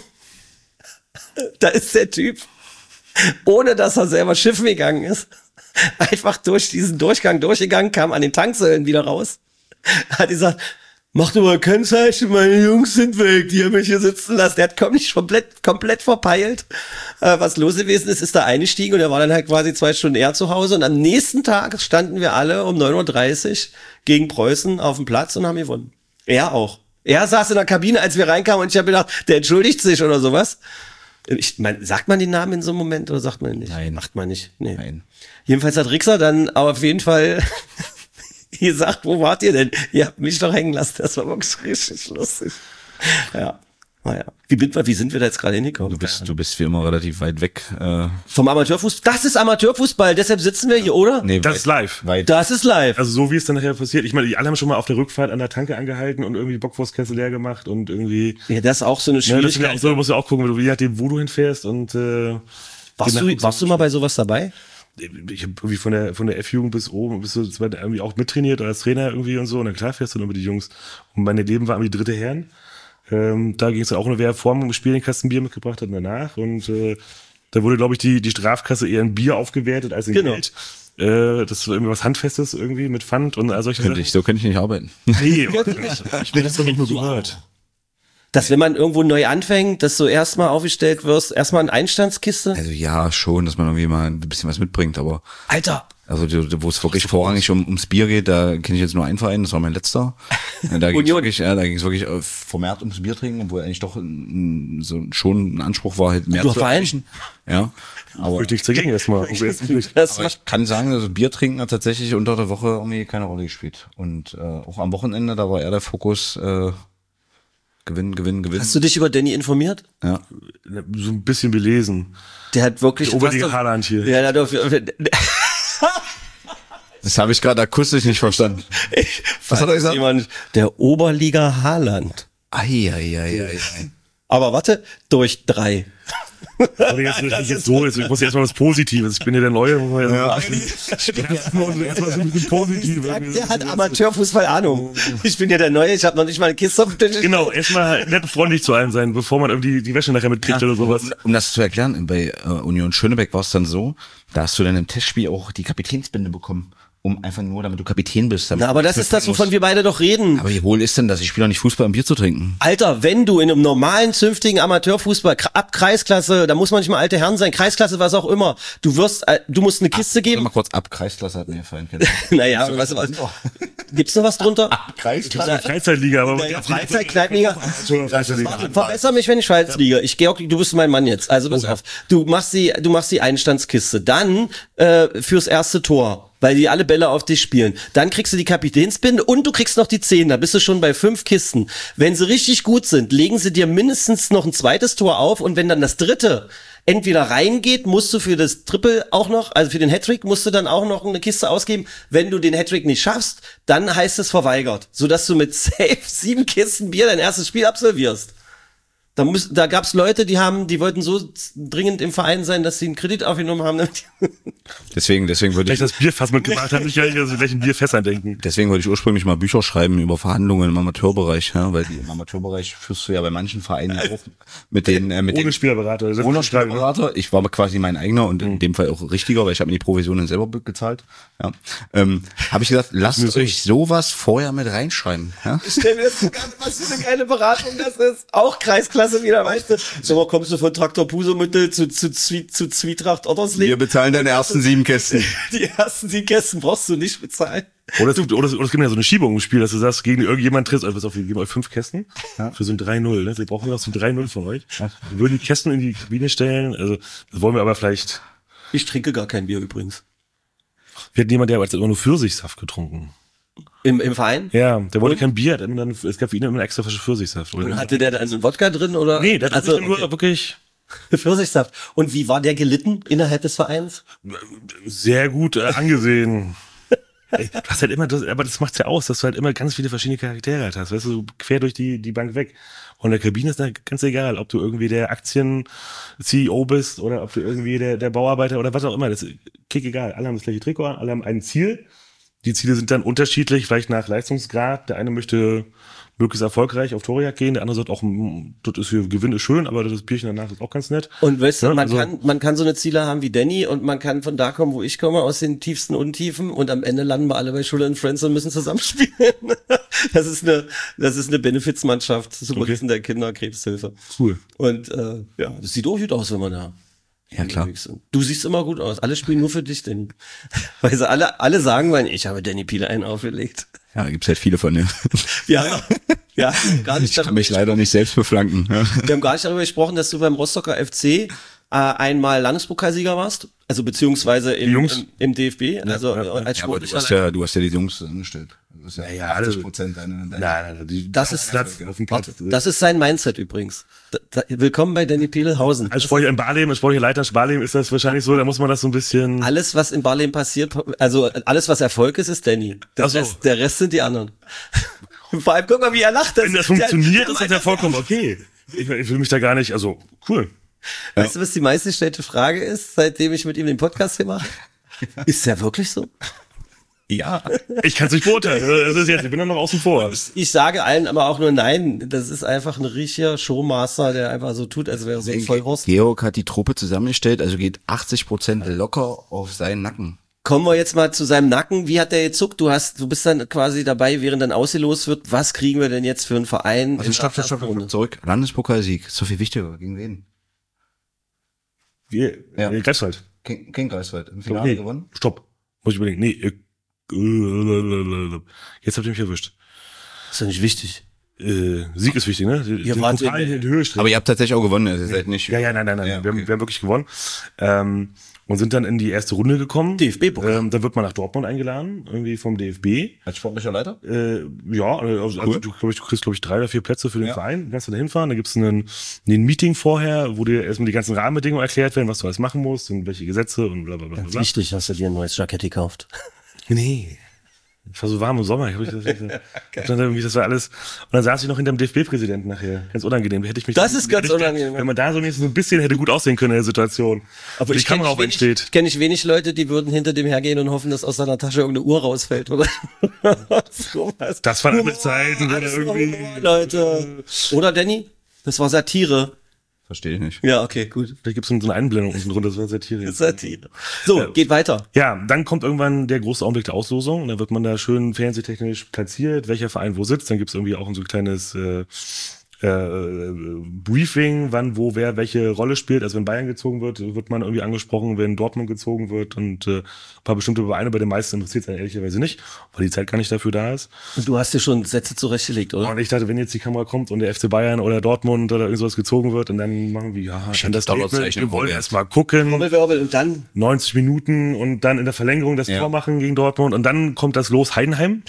Da ist der Typ. Ohne dass er selber schiffen gegangen ist, einfach durch diesen Durchgang durchgegangen, kam an den Tanksäulen wieder raus, hat gesagt, mach doch mal Kennzeichen, meine Jungs sind weg, die haben mich hier sitzen lassen. Der hat komplett, komplett, komplett verpeilt, äh, was los gewesen ist, ist da eingestiegen und er war dann halt quasi zwei Stunden eher zu Hause und am nächsten Tag standen wir alle um neun Uhr dreißig gegen Preußen auf dem Platz und haben gewonnen. Er auch. Er saß in der Kabine, als wir reinkamen und ich habe gedacht, der entschuldigt sich oder sowas. Ich mein, sagt man den Namen in so einem Moment oder sagt man ihn nicht? Nein. Macht man nicht. Nee. Nein. Jedenfalls hat Rixer dann aber auf jeden Fall gesagt, wo wart ihr denn? Ihr habt mich doch hängen lassen. Das war wirklich richtig lustig. Ja. Naja. Wie, bin, wie sind wir da jetzt gerade hingekommen? Du bist, du bist wie immer relativ weit weg. Äh. Vom Amateurfußball? Das ist Amateurfußball, deshalb sitzen wir hier, oder? Nee, Das weit, ist live. Weit. Das ist live. Also so wie es dann nachher passiert. Ich meine, die alle haben schon mal auf der Rückfahrt an der Tanke angehalten und irgendwie die Bockwurstkessel leer gemacht und irgendwie. Ja, das ist auch so eine Ja, das ist ja Schwierigkeit. auch so, du musst ja auch gucken, je nachdem, wo du hinfährst und äh, warst, du, warst du mal bei sowas dabei? ich habe irgendwie von der von der F-Jugend bis oben bis so irgendwie auch mittrainiert als Trainer irgendwie und so. Und dann klar fährst du nur mit die Jungs. Und meine Leben war irgendwie dritte Herren. Ähm, da ging es auch nur, wer vor dem Spiel den Kasten Bier mitgebracht hat und danach. Und äh, da wurde, glaube ich, die die Strafkasse eher in Bier aufgewertet als in Genau. Geld. Äh, das war irgendwie was Handfestes irgendwie mit Pfand und all solche Könnte Sachen. ich, so könnte ich nicht arbeiten. Nee, ich bin das doch nicht nur gehört. Dass wenn man irgendwo neu anfängt, dass du erstmal aufgestellt wirst, erstmal eine Einstandskiste? Also ja, schon, dass man irgendwie mal ein bisschen was mitbringt, aber Alter! also wo es wirklich vorrangig um, ums Bier geht, da kenne ich jetzt nur einen Verein, das war mein letzter. Da ging es Union. wirklich, ja, da ging es wirklich äh, vermehrt ums Bier trinken, obwohl eigentlich doch ein, so schon ein Anspruch war, halt mehr Du zu Verein? erreichen. Ja, aber, Würde ich dagegen erstmal. Das aber ich kann sagen, also Bier trinken hat tatsächlich unter der Woche irgendwie keine Rolle gespielt. Und äh, auch am Wochenende, da war eher der Fokus äh, Gewinn, Gewinn, Gewinn. Hast du dich über Danny informiert? Ja. So ein bisschen belesen. Der hat wirklich... Der Oberliga was doch- Haaland hier. Ja, der hat auf, Das habe ich gerade akustisch nicht verstanden. Was hat er gesagt? Jemand, der Oberliga Haaland. Eieieiei. Aber warte, durch drei. Aber jetzt, jetzt, jetzt so, jetzt, ich muss erstmal was Positives. Ich bin ja der Neue. Muss man ja. Erstmal erstmal so ein bisschen positiv. Der hat Amateurfußball Ahnung. Ich bin ja der Neue, ich habe noch nicht mal eine Kiste auf dem Tisch. Genau, erstmal nett und freundlich zu allen sein, bevor man irgendwie die Wäsche nachher mitkriegt oder sowas. Um, um das zu erklären, bei äh, Union Schönebeck war es dann so, da hast du dann im Testspiel auch die Kapitänsbinde bekommen, um einfach nur, damit du Kapitän bist. Damit Na, aber das ist das, wovon wir beide doch reden. Aber wie wohl ist denn das? Ich spiele doch nicht Fußball, um Bier zu trinken. Alter, wenn du in einem normalen, zünftigen Amateurfußball, kr- ab Kreisklasse, da muss man nicht mal alte Herren sein, Kreisklasse, was auch immer, du wirst, äh, du musst eine Kiste Warte geben. mal kurz ab, Kreisklasse hat mir gefallen. Naja, was, was, gibt's noch was drunter? Kreisklasse? Freizeitliga, aber Ja, Freizeit, Kneipenliga. Verbessere mich, wenn ich falsch liege. Ich, Georg, du bist mein Mann jetzt. Also pass auf. Du machst die, du machst die Einstandskiste. Dann äh, fürs erste Tor, weil die alle Bälle auf dich spielen. Dann kriegst du die Kapitänsbinde und du kriegst noch die zehn. Da bist du schon bei fünf Kisten. Wenn sie richtig gut sind, legen sie dir mindestens noch ein zweites Tor auf und wenn dann das dritte entweder reingeht, musst du für das Triple auch noch, also für den Hattrick musst du dann auch noch eine Kiste ausgeben. Wenn du den Hattrick nicht schaffst, dann heißt es verweigert, sodass du mit safe sieben Kisten Bier dein erstes Spiel absolvierst. Da muss, da gab's Leute, die haben, die wollten so dringend im Verein sein, dass sie einen Kredit aufgenommen haben. damit die- Deswegen, deswegen würde ich, gleich das Bierfass mitgebracht habe, ich gleich also gleich ein Bierfässer denken. deswegen wollte ich ursprünglich mal Bücher schreiben über Verhandlungen im Amateurbereich, ja, weil die im Amateurbereich führst du ja bei manchen Vereinen auch mit den, äh, mit Ohne den Spielerberater. Das ohne ist schreiben. Spielerberater. Ich war quasi mein eigener und in dem Fall auch richtiger, weil ich habe mir die Provisionen selber gezahlt. Ja. Ähm, habe ich gesagt, lasst euch sowas vorher mit reinschreiben. Ja? Ich stell mir das so ganz, was für eine geile Beratung das ist. Auch Kreisklasse wieder, weißt du. So, kommst du von Traktor Pusemittel zu, zu, zu, zu Zwietracht Ottersleben. Wir bezahlen deine ersten sieben Kästen. Die ersten sieben Kästen brauchst du nicht bezahlen. Oder es, gibt, oder, es, oder es gibt ja so eine Schiebung im Spiel, dass du sagst, gegen irgendjemand trittst, also pass auf, wir geben euch fünf Kästen für so ein drei null, ne? Wir brauchen noch so ein drei null von euch. Wir würden die Kästen in die Kabine stellen, also das wollen wir aber vielleicht. Ich trinke gar kein Bier übrigens. Wir hatten jemanden, der hat immer nur Pfirsichsaft getrunken. Im, im Verein? Ja, der wollte kein Bier, der hat immer dann, es gab für ihn immer eine extra Flasche Pfirsichsaft. Und hatte der da einen Wodka drin oder? Nee, der hat also, nur wirklich Pfirsichsaft. Und wie war der gelitten innerhalb des Vereins? sehr gut äh, angesehen. Ey, du hast halt immer, das, aber das macht's ja aus, dass du halt immer ganz viele verschiedene Charaktere halt hast, weißt du, quer durch die, die Bank weg. Und in der Kabine ist dann ganz egal, ob du irgendwie der Aktien-C E O bist oder ob du irgendwie der, der Bauarbeiter oder was auch immer, das ist kick egal. Alle haben das gleiche Trikot an, alle haben ein Ziel. Die Ziele sind dann unterschiedlich, vielleicht nach Leistungsgrad. Der eine möchte möglichst erfolgreich auf Torejagd gehen, der andere sagt auch, mm, das ist hier, Gewinn ist schön, aber das Bierchen danach ist auch ganz nett. Und weißt du, Ja, man also- kann, man kann so eine Ziele haben wie Danny und man kann von da kommen, wo ich komme, aus den tiefsten Untiefen und am Ende landen wir alle bei Schuller und Friends und müssen zusammenspielen. Das ist eine, das ist eine Benefizmannschaft zugunsten der Kinderkrebshilfe. Cool. Und, äh, ja, das sieht auch gut aus, wenn man da. Ja, klar. unterwegs sind. Du siehst immer gut aus. Alle spielen nur für dich, Danny. Weil sie alle, alle sagen wollen, ich habe Danny Piele einen aufgelegt. Ja, da gibt's halt viele von denen. Ja, ja, gar nicht Ich kann mich leider nicht selbst beflanken. Ja. Wir haben gar nicht darüber gesprochen, dass du beim Rostocker F C äh, einmal Landespokalsieger warst, also beziehungsweise im, Jungs. im, im D F B, also ja, ja. als Ja, aber du sportlicher hast ja, du hast ja die Jungs angestellt. Das ist ja, Ja, achtzig also- Prozent deiner, deiner Nein, nein, die, Das ist- Platz, auf dem Platz. Das ist sein Mindset übrigens. Da, da, willkommen bei Danny Piedelhausen. Als sportlicher in Barleben, als sportlicher Leiter in Barleben ist das wahrscheinlich so, da muss man das so ein bisschen. Alles, was in Barleben passiert, also alles, was Erfolg ist, ist Danny. Der, Ach so. Rest, der Rest sind die anderen. Vor allem, guck mal, wie er lacht. Wenn das funktioniert, ist das ja der, vollkommen okay. Ich, ich will mich da gar nicht, also cool. Weißt du, was die meistgestellte Frage ist, seitdem ich mit ihm den Podcast hier mache? Ist der wirklich so? Ja. Ich kann es nicht beurteilen. Das ist jetzt, ich bin da noch außen vor. Ich sage allen aber auch nur nein. Das ist einfach ein richtiger Showmaster, der einfach so tut, als wäre er so ein Vollrost. Georg hat die Truppe zusammengestellt, also geht achtzig Prozent locker auf seinen Nacken. Kommen wir jetzt mal zu seinem Nacken. Wie hat der gezuckt? Du hast, du bist dann quasi dabei, während dann ausgelost wird. Was kriegen wir denn jetzt für einen Verein? Also stopp, stopp, stopp, stopp, zurück. Landespokalsieg, ist so viel wichtiger. Gegen wen? Wir, Ja. ja. Greifswald. King, King Greifswald. Im Finale Nee, gewonnen. stopp. Muss ich überlegen. Nee, äh, jetzt habt ihr mich erwischt. ist doch nicht wichtig. Äh, Sieg ist wichtig, ne? Ihr Den wart Pokal in- in die Höhe stellen. Aber ihr habt tatsächlich auch gewonnen, also ihr seid nicht. Ja, ja, nein, nein, nein. Ja, wir, haben, okay. wir haben wirklich gewonnen. Ähm, und sind dann in die erste Runde gekommen. D F B-Pokal. Ähm, dann wird man nach Dortmund eingeladen, irgendwie vom D F B. Als sportlicher Leiter? Äh, ja, also, also Cool. du, glaub ich, du kriegst, glaube ich, drei oder vier Plätze für den Ja. Verein. Dann kannst du da hinfahren. Da gibt's einen, ein Meeting vorher, wo dir erstmal die ganzen Rahmenbedingungen erklärt werden, was du alles machen musst und welche Gesetze und bla bla bla. bla. Wichtig, hast du dir ein neues Jackett gekauft. Nee. Es war so warm im Sommer. Ich hab ich das, hab dann irgendwie, das war alles. Und dann saß ich noch hinter dem D F B-Präsidenten nachher. Ganz unangenehm. Hätte ich mich, Das ist ganz hätte ich- unangenehm. Wenn man da so wenigstens so ein bisschen hätte gut aussehen können in der Situation. Aber die Kamera kenn auf wenig, entsteht. kenne ich wenig Leute, die würden hinter dem hergehen und hoffen, dass aus seiner Tasche irgendeine Uhr rausfällt oder sowas. Das waren andere Zeiten, oder Alles irgendwie. Humor, Leute. Oder Danny? Das war Satire. Verstehe ich nicht. Ja, okay, gut. Vielleicht gibt's so eine Einblendung unten drunter, das war Satire. Satire. So, geht weiter. Ja, dann kommt irgendwann der große Augenblick der Auslosung und dann wird man da schön fernsehtechnisch platziert, welcher Verein wo sitzt. Dann gibt's irgendwie auch so ein kleines äh, äh, Briefing, wann, wo, wer welche Rolle spielt. Also wenn Bayern gezogen wird, wird man irgendwie angesprochen, wenn Dortmund gezogen wird und äh, ein paar bestimmte Vereine, bei den meisten interessiert es einen ehrlicherweise nicht, weil die Zeit gar nicht dafür da ist. Und du hast dir schon Sätze zurechtgelegt, oder? Und ich dachte, wenn jetzt die Kamera kommt und der F C Bayern oder Dortmund oder irgend sowas gezogen wird und dann machen wir, ja, kann das Dollarzeichen wir wollen vorwärts. erst mal gucken. Trommelwirbel und dann neunzig Minuten und dann in der Verlängerung das Ja. Tor machen gegen Dortmund und dann kommt das los Heidenheim,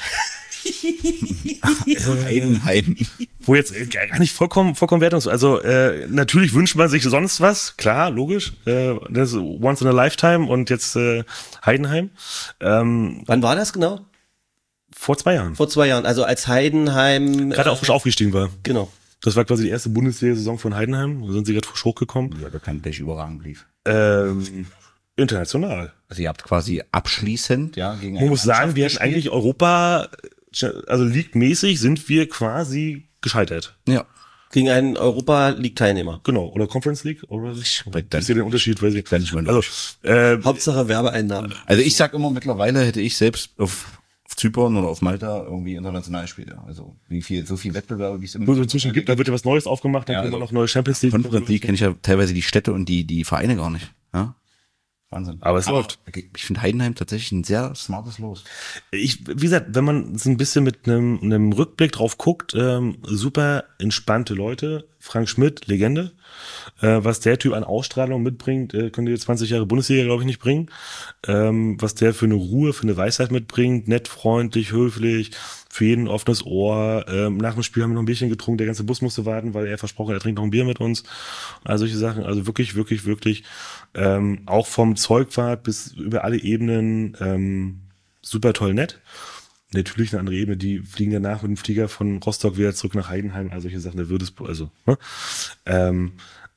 Heiden, Heiden. wo jetzt äh, gar nicht vollkommen vollkommen wertungs, also äh, natürlich wünscht man sich sonst was, klar, logisch, äh, das ist once in a lifetime und jetzt äh, Heidenheim ähm, wann war das genau? vor zwei Jahren, Vor zwei Jahren. Also als Heidenheim. gerade äh, auch frisch aufgestiegen war. Genau. Das war quasi die erste Bundesliga-Saison von Heidenheim, da sind sie gerade frisch hochgekommen. Ja, bekanntlich überragend lief. Ähm, international. Also ihr habt quasi abschließend, ja, gegen Man muss sagen, wir hatten eigentlich Europa, also League-mäßig sind wir quasi gescheitert. Ja. Gegen einen Europa League Teilnehmer. Genau, oder Conference League, oder was? Weil dann- Ist ja der Unterschied, weiß ich. Dann nicht mal Also, äh, Hauptsache Werbeeinnahmen. Also ich sag immer, mittlerweile hätte ich selbst auf, auf Zypern oder auf Malta irgendwie international gespielt. Ja. Also wie viel, so viel Wettbewerbe, wie es im wo es inzwischen gibt, da wird ja was Neues aufgemacht, dann Ja, können wir also noch neue Champions League. Conference League kenne ich ja teilweise die Städte und die, die Vereine gar nicht. Ja? Wahnsinn. Aber es läuft. Ich finde Heidenheim tatsächlich ein sehr smartes Los. Ich, wie gesagt, wenn man so ein bisschen mit einem, einem Rückblick drauf guckt, ähm, super entspannte Leute. Frank Schmidt, Legende. Äh, was der Typ an Ausstrahlung mitbringt, äh, könnte jetzt zwanzig Jahre Bundesliga, glaube ich, nicht bringen. Ähm, was der für eine Ruhe, für eine Weisheit mitbringt, nett, freundlich, höflich, für jeden offenes Ohr. Ähm, nach dem Spiel haben wir noch ein Bierchen getrunken, der ganze Bus musste warten, weil er versprochen hat, er trinkt noch ein Bier mit uns. Also solche Sachen, also wirklich, wirklich, wirklich, ähm, auch vom Zeugwart bis über alle Ebenen, ähm, super toll nett. Natürlich eine andere Ebene, die fliegen danach mit dem Flieger von Rostock wieder zurück nach Heidenheim, also solche Sachen, der Würzburg, also, ne? ähm,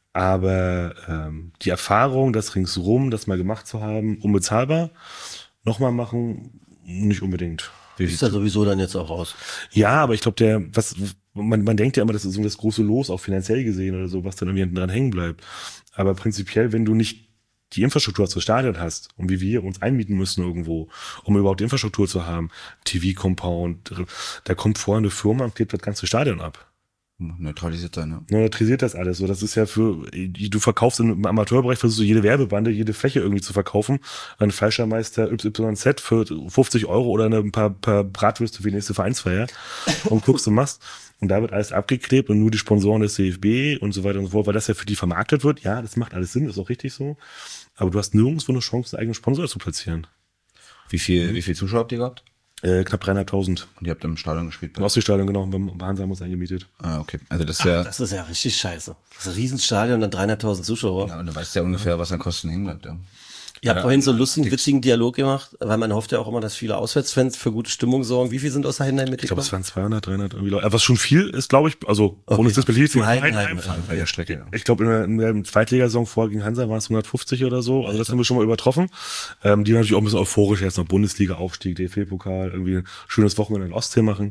aber ähm, die Erfahrung, das ringsrum, das mal gemacht zu haben, unbezahlbar, nochmal machen, nicht unbedingt. Ist ja sowieso dann jetzt auch raus. Ja, aber ich glaube, der, was, man, man denkt ja immer, das ist so das große Los, auch finanziell gesehen oder so, was dann irgendwie hinten dran hängen bleibt. Aber prinzipiell, wenn du nicht die Infrastruktur zu Stadion hast und wie wir uns einmieten müssen irgendwo, um überhaupt Infrastruktur zu haben, T V-Compound, da kommt vorher eine Firma und klebt das ganze Stadion ab. Neutralisiert sein, ja. Neutralisiert das alles. So, das ist ja für, du verkaufst im Amateurbereich, versuchst du jede Werbebande, jede Fläche irgendwie zu verkaufen. Ein Fleischermeister Y Y Z für fünfzig Euro oder ein paar, paar Bratwürste für die nächste Vereinsfeier und guckst und machst. Und da wird alles abgeklebt und nur die Sponsoren des C F B und so weiter und so fort, weil das ja für die vermarktet wird. Ja, das macht alles Sinn, ist auch richtig so. Aber du hast nirgendwo eine Chance, einen eigenen Sponsor zu platzieren. Wie viel, wie viel Zuschauer habt ihr gehabt? Äh, knapp dreieinhalbtausend. Und ihr habt im Stadion gespielt? Im Ostseestadion, genau, beim Hansa haben wir uns eingemietet. Ah, okay. Also das ist ja... Ach, das ist ja richtig scheiße. Das ist ein Riesenstadion und dann dreieinhalbtausend Zuschauer. Ja, und du weißt ja ungefähr, was an Kosten hängen bleibt, ja. Ihr habt Ja, vorhin so einen lustigen, witzigen Dialog gemacht, weil man hofft ja auch immer, dass viele Auswärtsfans für gute Stimmung sorgen. Wie viel sind aus Heidenheim Ich glaube, mitgekommen? es waren zweihundert, dreihundert irgendwie Leute. Was schon viel ist, glaube ich, also Okay. ohne es despektierlich zu Für Heidenheim, Heidenheim. ja. Bei der Strecke, ja. Ich glaube, in der, in der Zweitligasaison vor gegen Hansa waren es hundertfünfzig oder so. Also das haben wir schon mal übertroffen. Ähm, die waren natürlich auch ein bisschen euphorisch, jetzt noch Bundesliga-Aufstieg, D F B-Pokal, irgendwie ein schönes Wochenende in Ostsee machen.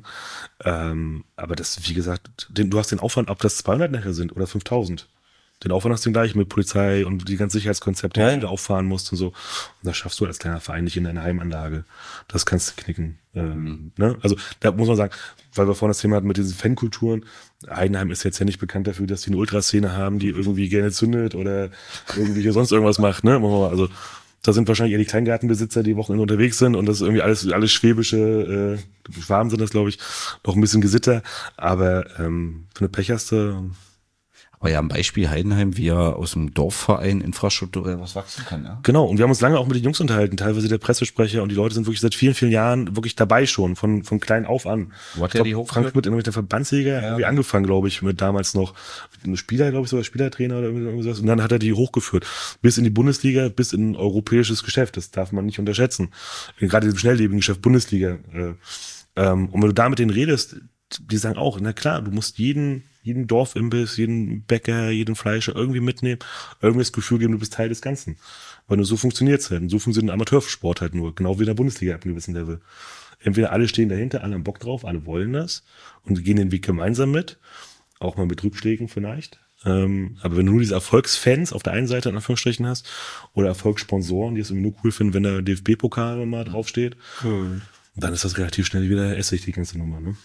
Ähm, aber das, wie gesagt, den, du hast den Aufwand, ob das zweihundert nachher sind oder fünftausend. Den Aufwand hast du den gleich mit Polizei und die ganzen Sicherheitskonzepte, Ja, die ja. du da auffahren musst und so. Und das schaffst du als kleiner Verein nicht in deiner Heimanlage. Das kannst du knicken. Ähm, ne? Also da muss man sagen, weil wir vorhin das Thema hatten mit diesen Fankulturen, Heidenheim ist jetzt ja nicht bekannt dafür, dass die eine Ultraszene haben, die irgendwie gerne zündet oder irgendwie hier sonst irgendwas macht. Ne? Also da sind wahrscheinlich eher die Kleingartenbesitzer, die Wochenende unterwegs sind und das ist irgendwie alles alles schwäbische äh, Schwaben sind das, glaube ich, noch ein bisschen gesitter. Aber ähm, für eine Pech hast du... Aber ja, ein Beispiel Heidenheim, wie er aus dem Dorfverein infrastrukturell was wachsen kann, ja. Genau, und wir haben uns lange auch mit den Jungs unterhalten, teilweise der Pressesprecher und die Leute sind wirklich seit vielen, vielen Jahren wirklich dabei schon, von von klein auf an. Wo hat Ich der glaub, die hochgeführt? Frankfurt in der Verbandsliga Ja. irgendwie angefangen, glaube ich, mit damals noch ein Spieler, glaube ich, sogar Spielertrainer oder irgendwie sowas. Und dann hat er die hochgeführt. Bis in die Bundesliga, bis in ein europäisches Geschäft. Das darf man nicht unterschätzen. Gerade im schnelllebigen Geschäft Bundesliga. Äh, ähm, und wenn du da mit denen redest, die sagen auch, na klar, du musst jeden, jeden Dorfimbiss, jeden Bäcker, jeden Fleischer irgendwie mitnehmen, irgendwie das Gefühl geben, du bist Teil des Ganzen. Weil nur so funktioniert's halt. Und so funktioniert ein Amateursport halt nur. Genau wie in der Bundesliga ab einem gewissen Level. Entweder alle stehen dahinter, alle haben Bock drauf, alle wollen das und gehen den Weg gemeinsam mit. Auch mal mit Rückschlägen vielleicht. Ähm, aber wenn du nur diese Erfolgsfans auf der einen Seite in Anführungsstrichen hast oder Erfolgssponsoren, die es irgendwie nur cool finden, wenn der D F B-Pokal mal draufsteht, Hm. dann ist das relativ schnell wieder Essig, die ganze Nummer, ne?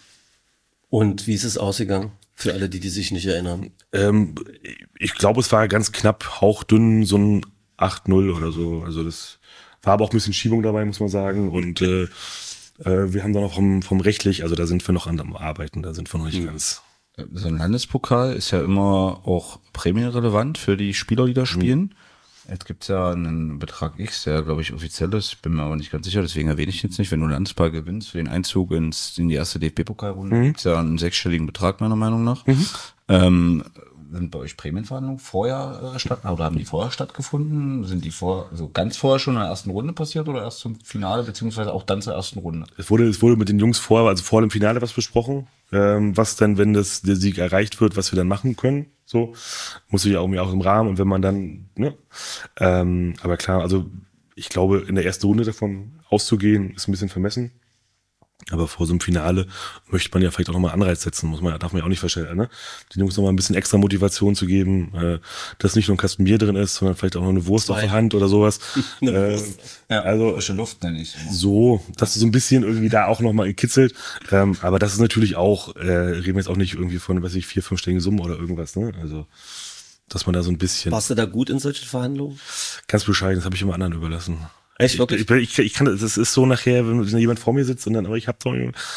Und wie ist es ausgegangen? Für alle, die, die sich nicht erinnern. Ähm, ich glaube, es war ganz knapp, hauchdünn, so ein acht null oder so. Also das war aber auch ein bisschen Schiebung dabei, muss man sagen. Und äh, äh, wir haben dann auch vom, vom rechtlich, also da sind wir noch an am Arbeiten, da sind wir noch nicht ganz. So ein Landespokal ist ja immer auch prämienrelevant für die Spieler, die da spielen. Jetzt gibt's ja einen Betrag X, der, glaube ich, offiziell ist. Ich bin mir aber nicht ganz sicher, deswegen erwähne ich jetzt nicht. Wenn du einen Landespokal gewinnst für den Einzug ins, in die erste D F B-Pokalrunde, Mhm. gibt's ja einen sechsstelligen Betrag, meiner Meinung nach. Ähm, sind bei euch Prämienverhandlungen vorher äh, statt, oder haben die vorher stattgefunden? Sind die vor, also ganz vorher schon in der ersten Runde passiert oder erst zum Finale, beziehungsweise auch dann zur ersten Runde? Es wurde, es wurde mit den Jungs vor, also vor dem Finale was besprochen, ähm, was dann, wenn das, der Sieg erreicht wird, was wir dann machen können. So, muss ich ja irgendwie auch im Rahmen und wenn man dann, ne, ähm, aber klar, also ich glaube, in der ersten Runde davon auszugehen, ist ein bisschen vermessen. Aber vor so einem Finale möchte man ja vielleicht auch nochmal Anreiz setzen, muss man, darf man ja auch nicht verstellen, ne? Den Jungs nochmal ein bisschen extra Motivation zu geben, äh, dass nicht nur ein Kasten Bier drin ist, sondern vielleicht auch noch eine Wurst Zwei. auf der Hand oder sowas. Eine äh, Wurst. Ja, also frische Luft nenne ich. so, dass du so ein bisschen irgendwie da auch nochmal kitzelt. Ähm, aber das ist natürlich auch, äh, reden wir jetzt auch nicht irgendwie von, weiß ich, vier, fünfstelligen Summen oder irgendwas, ne? Also, dass man da so ein bisschen, Warst du da gut in solchen Verhandlungen? ganz bescheiden, das habe ich immer anderen überlassen. Echt, Ich, wirklich? ich, ich kann, das ist so nachher, wenn jemand vor mir sitzt und dann, aber ich hab doch,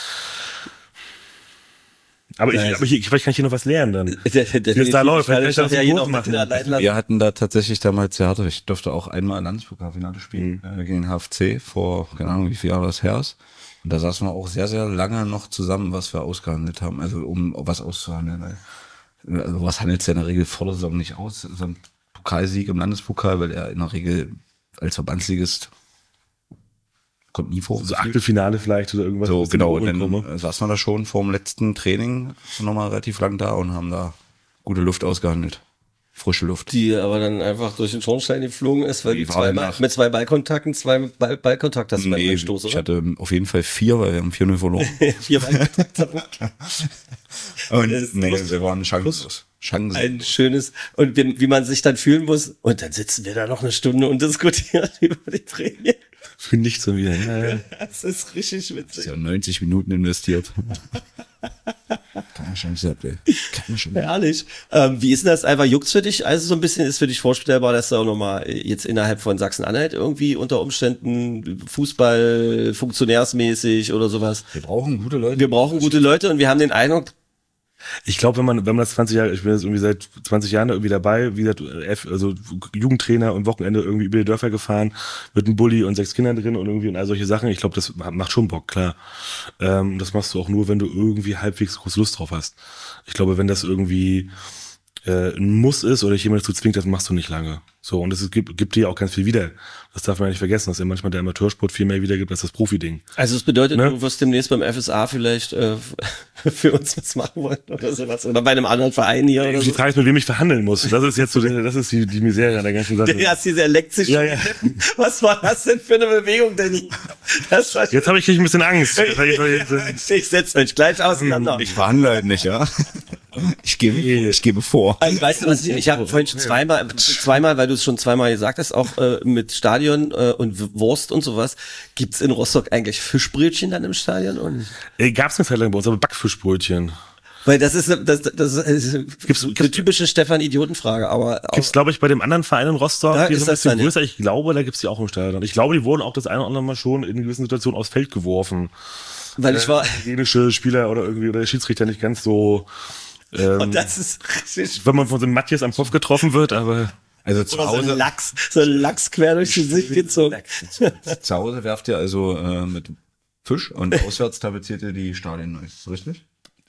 aber ich, Ja, aber ich, ich, vielleicht kann ich hier noch was lernen dann. Wie es da läuft, vielleicht kann ich das ja so hier gut noch machen. machen. Allein lassen. Wir hatten da tatsächlich damals sehr hart, ich durfte auch einmal Landespokalfinale spielen, äh, gegen den H F C vor, keine Ahnung, wie viele Jahre das her ist. Und da saßen wir auch sehr, sehr lange noch zusammen, was wir ausgehandelt haben, also um was auszuhandeln. Weil, also was handelt es ja in der Regel vor der Saison nicht aus? So ein Pokalsieg im Landespokal, weil er in der Regel als Verbandsligist kommt nie vor. So Achtelfinale vielleicht oder irgendwas. So, was in genau. die Und Ohren dann komme. äh, saßen wir da schon vor dem letzten Training nochmal relativ lang da und haben da gute Luft ausgehandelt. Frische Luft. Die aber dann einfach durch den Schornstein geflogen ist, weil Die du war zweimal, danach- mit zwei Ballkontakten, zwei Ball, Ballkontakt hast du beim Nee, Einstoß, ich oder? hatte auf jeden Fall vier, weil wir haben vier null verloren. Vier Ballkontakte. Und nee, wir waren chancenlos. Chancen. Ein schönes, und wie, wie man sich dann fühlen muss. Und dann sitzen wir da noch eine Stunde und diskutieren über die Prämie. Für nichts so wieder. Ja, ja. Das ist richtig witzig. Ja, neunzig Minuten investiert. Keine Chance, ey. Keine Chance. Herrlich. Ähm, wie ist denn das einfach? Juckt's für dich? Also so ein bisschen ist für dich vorstellbar, dass du auch nochmal jetzt innerhalb von Sachsen-Anhalt irgendwie unter Umständen Fußball, funktionärsmäßig oder sowas. Wir brauchen gute Leute. Wir brauchen gute Leute und wir haben den Eindruck, Ich glaube, wenn man, wenn man das zwanzig Jahre, ich bin jetzt irgendwie seit zwanzig Jahren da irgendwie dabei, wie gesagt, F, also Jugendtrainer und Wochenende irgendwie über die Dörfer gefahren, mit einem Bulli und sechs Kindern drin und irgendwie und all solche Sachen. Ich glaube, das macht schon Bock, klar. Ähm, das machst du auch nur, wenn du irgendwie halbwegs groß Lust drauf hast. Ich glaube, wenn das irgendwie äh, ein Muss ist oder dich jemand dazu zwingt, das machst du nicht lange. So, und es gibt, gibt dir auch ganz viel wieder. Das darf man ja nicht vergessen, dass ja manchmal der Amateursport viel mehr wiedergibt als das Profiding. also es bedeutet, Ne? du wirst demnächst beim F S A vielleicht äh, für uns was machen wollen oder sowas. Oder bei einem anderen Verein hier oder Die so. Frage ist, mit wem ich verhandeln muss. Das ist jetzt so, der- das ist die, die Misere an der ganzen Sache. Der hast dieser lektisch. Ja, ja. Was war das denn für eine Bewegung, Danny? Das war Jetzt habe ich krieg ich ein bisschen Angst. Jetzt hab ich- jetzt- ich setze euch gleich auseinander. Ich verhandle halt nicht, ja. Ich gebe, ich gebe vor. Also, weißt du, was ich, ich habe vorhin schon zweimal, zweimal, weil du es schon zweimal gesagt hast, auch äh, mit Stadion äh, und W- Wurst und sowas. Gibt's in Rostock eigentlich Fischbrötchen dann im Stadion? Und Äh, Gab's eine Zeit lang bei uns, aber Backfischbrötchen. weil das ist, das, das ist gibt's, eine typische Stefan-Idioten-Frage, aber auch, Gibt's, glaube ich, bei dem anderen Verein in Rostock, Da die ist ist ein das bisschen dann, ja. größer. Ich glaube, da gibt's die auch im Stadion. Ich glaube, die wurden auch das eine oder andere Mal schon in gewissen Situationen aufs Feld geworfen. weil ich war, Dänische Spieler oder irgendwie, oder der Schiedsrichter nicht ganz so, ähm, und das ist richtig, wenn man von so einem Matthias am Kopf getroffen wird, aber Also zu oder so ein Hause, Lachs, so ein Lachs quer durchs Gesicht gezogen. zu Hause werft ihr also äh, mit Fisch und auswärts tapeziert ihr die Stadien neu. Ist das richtig?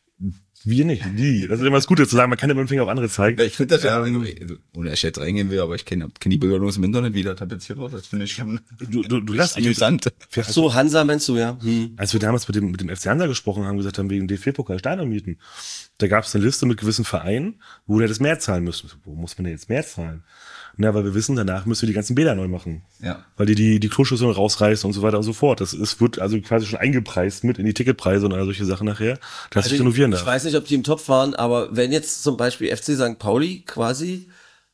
wir nicht, die. Das ist immer das Gute zu sagen, man kann immer den Finger auf andere zeigen. Ja, ich finde das ja irgendwie, also, ohne dass ich jetzt reingehen will, aber ich kenne kenn die Bilder nur aus dem Internet, wie da tapeziert wird. Das finde ich schon Du, du, du lässt dich. amüsant. Ach so, Hansa meinst du, ja? Hm. Als wir damals mit dem, mit dem F C Hansa gesprochen haben, gesagt haben, wegen D F B-Pokal Stadion mieten, da gab es eine Liste mit gewissen Vereinen, wo wir das mehr zahlen müssen. Wo muss man denn jetzt mehr zahlen? Na, weil wir wissen, danach müssen wir die ganzen Bäder neu machen. Ja. Weil die die, die Kloschüsseln rausreißen und so weiter und so fort. Das ist, wird also quasi schon eingepreist mit in die Ticketpreise und all solche Sachen nachher, dass ich renovieren Ich darf. weiß nicht, ob die im Topf waren, aber wenn jetzt zum Beispiel F C Sankt Pauli quasi,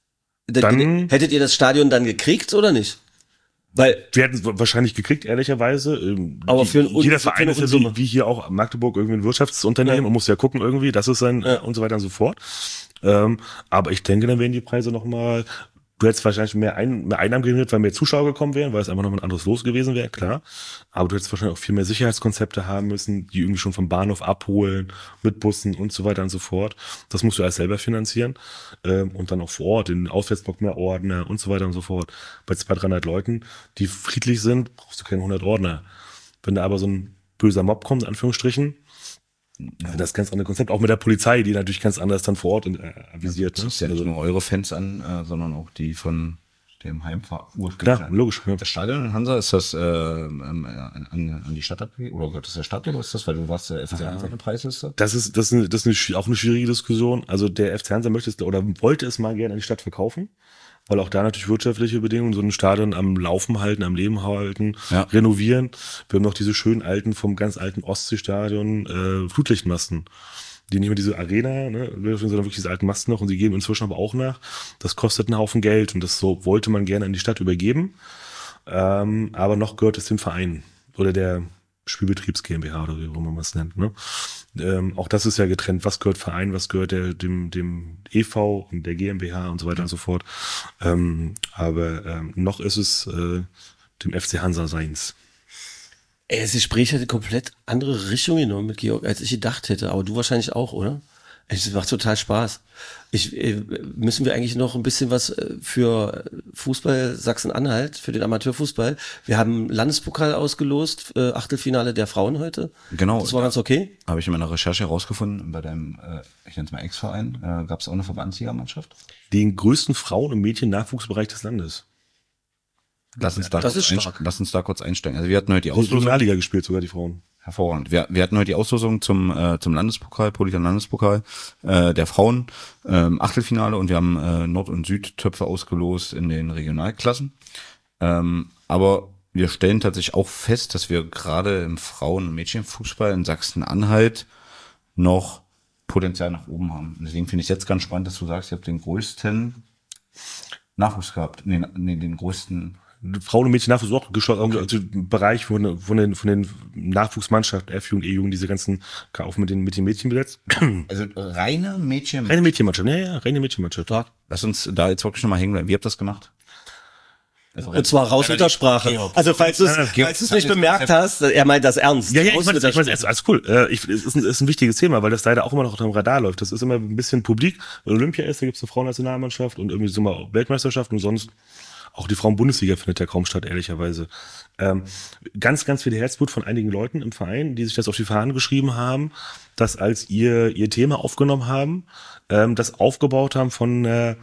Dann- hättet ihr das Stadion dann gekriegt oder nicht? Weil, Wir hätten es wahrscheinlich gekriegt, ehrlicherweise. Ähm, Aber die- für ein Un- jeder für Verein eine ist ja Unsumme. wie, wie hier auch Magdeburg irgendwie ein Wirtschaftsunternehmen Ja. und muss ja gucken irgendwie, das ist sein Ja. und so weiter und so fort. Ähm, aber ich denke, dann wären die Preise noch mal. Du hättest wahrscheinlich mehr, Ein mehr Einnahmen generiert, weil mehr Zuschauer gekommen wären, weil es einfach noch mal ein anderes Los gewesen wäre, klar. Aber du hättest wahrscheinlich auch viel mehr Sicherheitskonzepte haben müssen, die irgendwie schon vom Bahnhof abholen, mit Bussen und so weiter und so fort. Das musst du alles selber finanzieren. Ähm, und dann auch vor Ort, den Auswärtsblock mehr Ordner und so weiter und so fort. Bei zweihundert, dreihundert Leuten, die friedlich sind, brauchst du keine hundert Ordner. Wenn da aber so ein böser Mob kommt, in Anführungsstrichen, das ist ganz andere Konzept. Auch mit der Polizei, die natürlich ganz anders dann vor Ort äh, avisiert. Das ist ja nicht nur eure Fans an, äh, sondern auch die von dem Heimverein. Klar, logisch. Ja. Das Stadion in Hansa, ist das äh, ähm, an, an die Stadt abgegeben? Oder gehört das der Stadt oder ist das, weil du warst der F C Hansa eine Preisliste? Das ist, das ist, eine, das ist eine, schwi- auch eine schwierige Diskussion. Also der F C Hansa möchte es oder wollte es mal gerne an die Stadt verkaufen, weil auch da natürlich wirtschaftliche Bedingungen, so ein Stadion am Laufen halten, am Leben halten, Ja. renovieren. Wir haben noch diese schönen alten, vom ganz alten Ostseestadion äh, Flutlichtmasten, die nicht mehr diese Arena, ne, sondern wirklich diese alten Masten noch und sie geben inzwischen aber auch nach. Das kostet einen Haufen Geld und das so wollte man gerne an die Stadt übergeben. Ähm, aber noch gehört es dem Verein oder der Spielbetriebs GmbH oder wie auch immer man es nennt. Ne? Ähm, auch das ist ja getrennt. Was gehört Verein, was gehört der, dem, dem E V und der GmbH und so weiter und so fort. Ähm, aber ähm, noch ist es äh, dem F C Hansa seins. ey, das Gespräch hat eine komplett andere Richtung genommen mit Georg, als ich gedacht hätte. Aber du wahrscheinlich auch, oder? Es macht total Spaß. Ich, äh, müssen wir eigentlich noch ein bisschen was äh, für Fußball Sachsen-Anhalt, für den Amateurfußball. Wir haben Landespokal ausgelost, äh, Achtelfinale der Frauen heute. Genau. Das war ganz okay. Habe ich in meiner Recherche herausgefunden, bei deinem, äh, ich nenne es mal Ex-Verein, äh, gab es auch eine Verbandsligamannschaft. Den größten Frauen- und Mädchen-Nachwuchsbereich des Landes. Lass uns da, Das kurz, ist einst- stark. lass uns da kurz einsteigen. Also wir hatten heute die Die Auslosung. Regionalliga gespielt, sogar die Frauen. Hervorragend. Wir, wir hatten heute die Auslosung zum äh, zum Landespokal, Politan Landespokal äh, der Frauen, ähm, Achtelfinale und wir haben äh, Nord- und Südtöpfe ausgelost in den Regionalklassen. Ähm, aber wir stellen tatsächlich auch fest, dass wir gerade im Frauen- und Mädchenfußball in Sachsen-Anhalt noch Potenzial nach oben haben. Und deswegen finde ich es jetzt ganz spannend, dass du sagst, ihr habt den größten Nachwuchs gehabt. Nee, nee den größten Frauen- und Mädchen-Nachwuchs auch geschlossen, also im Bereich von, von den, von den Nachwuchsmannschaften, F-Jugend, E-Jugend, diese ganzen, auch mit den, mit den Mädchen besetzt. Also reine Mädchen. Reine Mädchenmannschaft, ja, ja, reine Mädchenmannschaft. Ja. Lass uns da jetzt wirklich nochmal hängen bleiben. Wie habt ihr das gemacht? Also, Und zwar raus mit der Sprache. Also falls du es nicht bemerkt hast, er meint das ernst. Ja, ja, ich meine, ich mein, alles, alles cool. Äh, ich, es ist ein, ist ein wichtiges Thema, weil das leider auch immer noch unter dem Radar läuft. Das ist immer ein bisschen publik. Wenn Olympia ist, da gibt es eine Frauennationalmannschaft und irgendwie so mal Weltmeisterschaft und sonst auch die Frauen-Bundesliga findet ja kaum statt, ehrlicherweise. Ähm, ganz, ganz viel Herzblut von einigen Leuten im Verein, die sich das auf die Fahnen geschrieben haben, das als ihr ihr Thema aufgenommen haben, ähm, das aufgebaut haben von äh,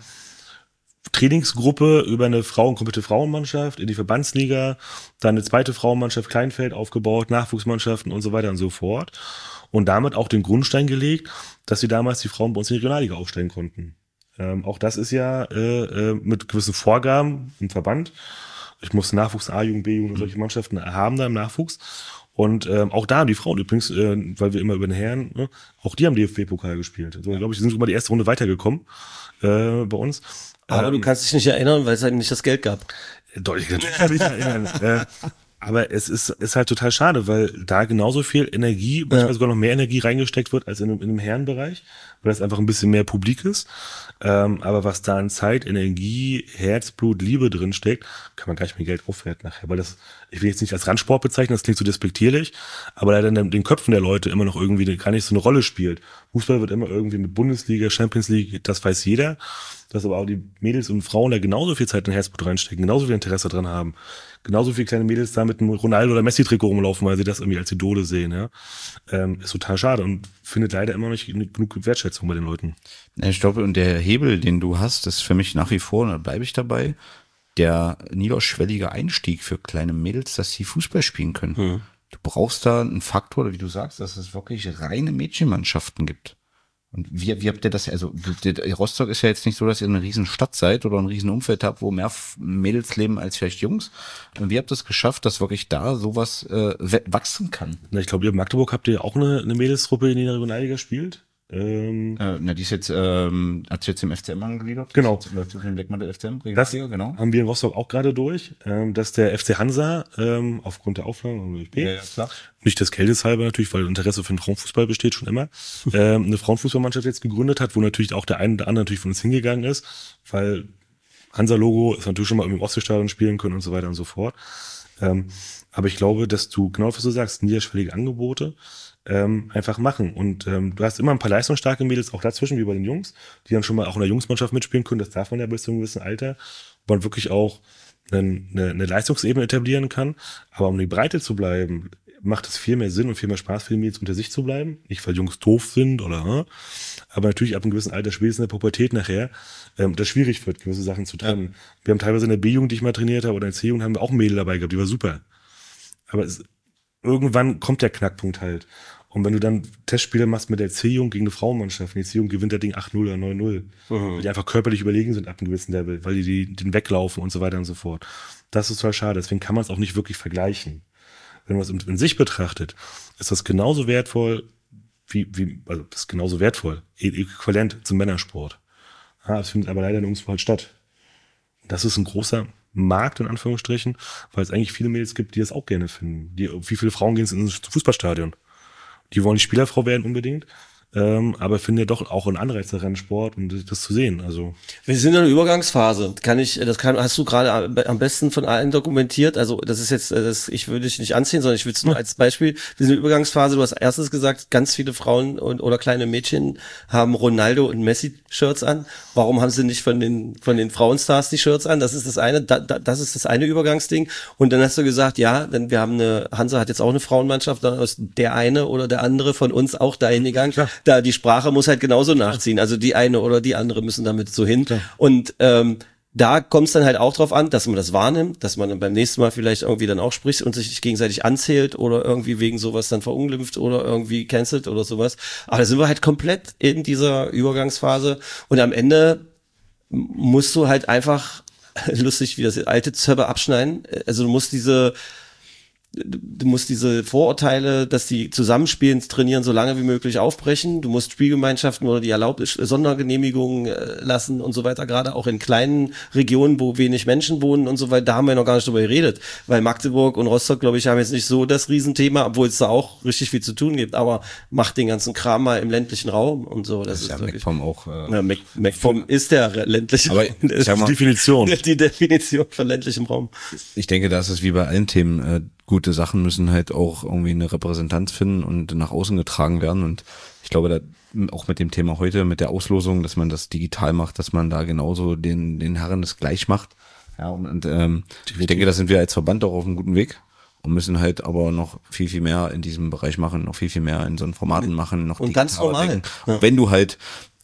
Trainingsgruppe über eine Frauen, komplette Frauenmannschaft in die Verbandsliga, dann eine zweite Frauenmannschaft Kleinfeld aufgebaut, Nachwuchsmannschaften und so weiter und so fort. Und damit auch den Grundstein gelegt, dass sie damals die Frauen bei uns in die Regionalliga aufstellen konnten. Ähm, auch das ist ja äh, äh, mit gewissen Vorgaben im Verband. Ich muss Nachwuchs, A-Jugend, B-Jugend und solche Mannschaften haben da im Nachwuchs. Und ähm, auch da haben die Frauen übrigens, äh, weil wir immer über den Herren, ne, auch die haben D F B-Pokal gespielt. Also, glaube ich, sind sogar die erste Runde weitergekommen äh, bei uns. Aber ähm, du kannst dich nicht erinnern, weil es halt nicht das Geld gab. Deutlich natürlich erinnern. äh, aber es ist, ist halt total schade, weil da genauso viel Energie, manchmal ja. sogar noch mehr Energie reingesteckt wird als in, in einem Herrenbereich, weil das einfach ein bisschen mehr publik ist. Ähm, aber was da an Zeit, Energie, Herzblut, Liebe drin steckt, kann man gar nicht mehr Geld aufwerten nachher. Weil das, ich will jetzt nicht als Randsport bezeichnen, das klingt so despektierlich, aber leider in den Köpfen der Leute immer noch irgendwie gar nicht so eine Rolle spielt. Fußball wird immer irgendwie mit Bundesliga, Champions League, das weiß jeder. Dass aber auch die Mädels und Frauen da genauso viel Zeit in Herzblut reinstecken, genauso viel Interesse dran haben. Genauso viele kleine Mädels da mit einem Ronaldo- oder Messi-Trikot rumlaufen, weil sie das irgendwie als Idole sehen, ja. Ähm, ist total schade und findet leider immer noch nicht genug Wertschätzung bei den Leuten. Ich glaube, und der Hebel, den du hast, ist für mich nach wie vor, und da bleibe ich dabei, der niederschwellige Einstieg für kleine Mädels, dass sie Fußball spielen können. Hm. Du brauchst da einen Faktor, wie du sagst, dass es wirklich reine Mädchenmannschaften gibt. Und wie, wie habt ihr das, also Rostock ist ja jetzt nicht so, dass ihr eine riesen Stadt seid oder ein riesen Umfeld habt, wo mehr Mädels leben als vielleicht Jungs. Und wie habt ihr es geschafft, dass wirklich da sowas äh, wachsen kann? Na, ich glaube, ihr in Magdeburg habt ihr auch eine, eine Mädelsgruppe, die in der Regionalliga spielt. Ähm, äh, na, die ist jetzt, ähm, hat sich jetzt im F C M angegliedert. Genau. Läuft auf den Blackman der F C M. Das genau. Haben wir in Rostock auch gerade durch, ähm, dass der F C Hansa, ähm, aufgrund der Auflagen, ja, ja, klar. Nicht des Geldes halber natürlich, weil Interesse für den Frauenfußball besteht schon immer, ähm, eine Frauenfußballmannschaft jetzt gegründet hat, wo natürlich auch der eine oder andere natürlich von uns hingegangen ist, weil Hansa-Logo ist natürlich schon mal im Ostseestadion spielen können und so weiter und so fort. Ähm, aber ich glaube, dass du, genau was du sagst, niederschwellige Angebote ähm, einfach machen. Und ähm, du hast immer ein paar leistungsstarke Mädels auch dazwischen, wie bei den Jungs, die dann schon mal auch in der Jungsmannschaft mitspielen können. Das darf man ja bis zu einem gewissen Alter, wo man wirklich auch eine, eine, eine Leistungsebene etablieren kann. Aber um die Breite zu bleiben, macht es viel mehr Sinn und viel mehr Spaß für die Mädels, unter sich zu bleiben. Nicht, weil Jungs doof sind oder, hm? Aber natürlich ab einem gewissen Alter, spätestens in der Pubertät nachher, ähm, das schwierig wird, gewisse Sachen zu trennen. Ja. Wir haben teilweise in der B-Jugend, die ich mal trainiert habe, oder in der C-Jugend haben wir auch ein Mädel dabei gehabt, die war super. Aber es, irgendwann kommt der Knackpunkt halt. Und wenn du dann Testspiele machst mit der C-Jugend gegen eine Frauenmannschaft, die C-Jugend gewinnt das Ding acht null oder neun null, mhm. weil die einfach körperlich überlegen sind ab einem gewissen Level, weil die, die den weglaufen und so weiter und so fort. Das ist total schade, deswegen kann man es auch nicht wirklich vergleichen. Wenn man es in, in sich betrachtet, ist das genauso wertvoll, wie, wie, also das ist genauso wertvoll, äquivalent zum Männersport. Ja, es findet aber leider nirgendwo halt statt. Das ist ein großer Markt, in Anführungsstrichen, weil es eigentlich viele Mädels gibt, die das auch gerne finden. Die, wie viele Frauen gehen ins Fußballstadion? Die wollen die Spielerfrau werden unbedingt, ähm, aber finden ja doch auch einen Anreiz daran, Sport und um das zu sehen. Also wir sind in einer Übergangsphase. Kann ich, das kann, hast du gerade am besten von allen dokumentiert. Also das ist jetzt, das, ich würde dich nicht anziehen, sondern ich würde es nur als Beispiel. Wir sind in der Übergangsphase. Du hast erstens gesagt, ganz viele Frauen und oder kleine Mädchen haben Ronaldo und Messi-Shirts an. Warum haben sie nicht von den von den Frauenstars die Shirts an? Das ist das eine. Da, da, das ist das eine Übergangsding. Und dann hast du gesagt, ja, denn wir haben eine Hansa hat jetzt auch eine Frauenmannschaft. Dann ist der eine oder der andere von uns auch dahin gegangen. Klar. Da die Sprache muss halt genauso nachziehen. Also die eine oder die andere müssen damit so hin. Ja. Und ähm, da kommt es dann halt auch drauf an, dass man das wahrnimmt, dass man dann beim nächsten Mal vielleicht irgendwie dann auch spricht und sich gegenseitig anzählt oder irgendwie wegen sowas dann verunglimpft oder irgendwie cancelt oder sowas. Aber da sind wir halt komplett in dieser Übergangsphase und am Ende musst du halt einfach, lustig wie das alte Zöpfe abschneiden, also du musst diese du musst diese Vorurteile, dass die zusammenspielen, trainieren, so lange wie möglich aufbrechen. Du musst Spielgemeinschaften oder die Erlaubnis, Sondergenehmigungen äh, lassen und so weiter, gerade auch in kleinen Regionen, wo wenig Menschen wohnen und so weiter. Da haben wir noch gar nicht drüber geredet, weil Magdeburg und Rostock, glaube ich, haben jetzt nicht so das Riesenthema, obwohl es da auch richtig viel zu tun gibt, aber macht den ganzen Kram mal im ländlichen Raum und so. Das, das ist ja wirklich, MacPom auch. Äh, ja, Mac, MacPom ist der ländliche aber Raum. ich sag mal, Die Definition. Die Definition von ländlichem Raum. Ich denke, das ist wie bei allen Themen. Äh, gute Sachen müssen halt auch irgendwie eine Repräsentanz finden und nach außen getragen werden. Und ich glaube, da auch mit dem Thema heute, mit der Auslosung, dass man das digital macht, dass man da genauso den den Herren das gleich macht. Ja, und, und ähm, ich denke, da sind wir als Verband auch auf einem guten Weg und müssen halt aber noch viel, viel mehr in diesem Bereich machen, noch viel, viel mehr in so einen Formaten machen. Noch und ganz normal. Ja. Wenn du halt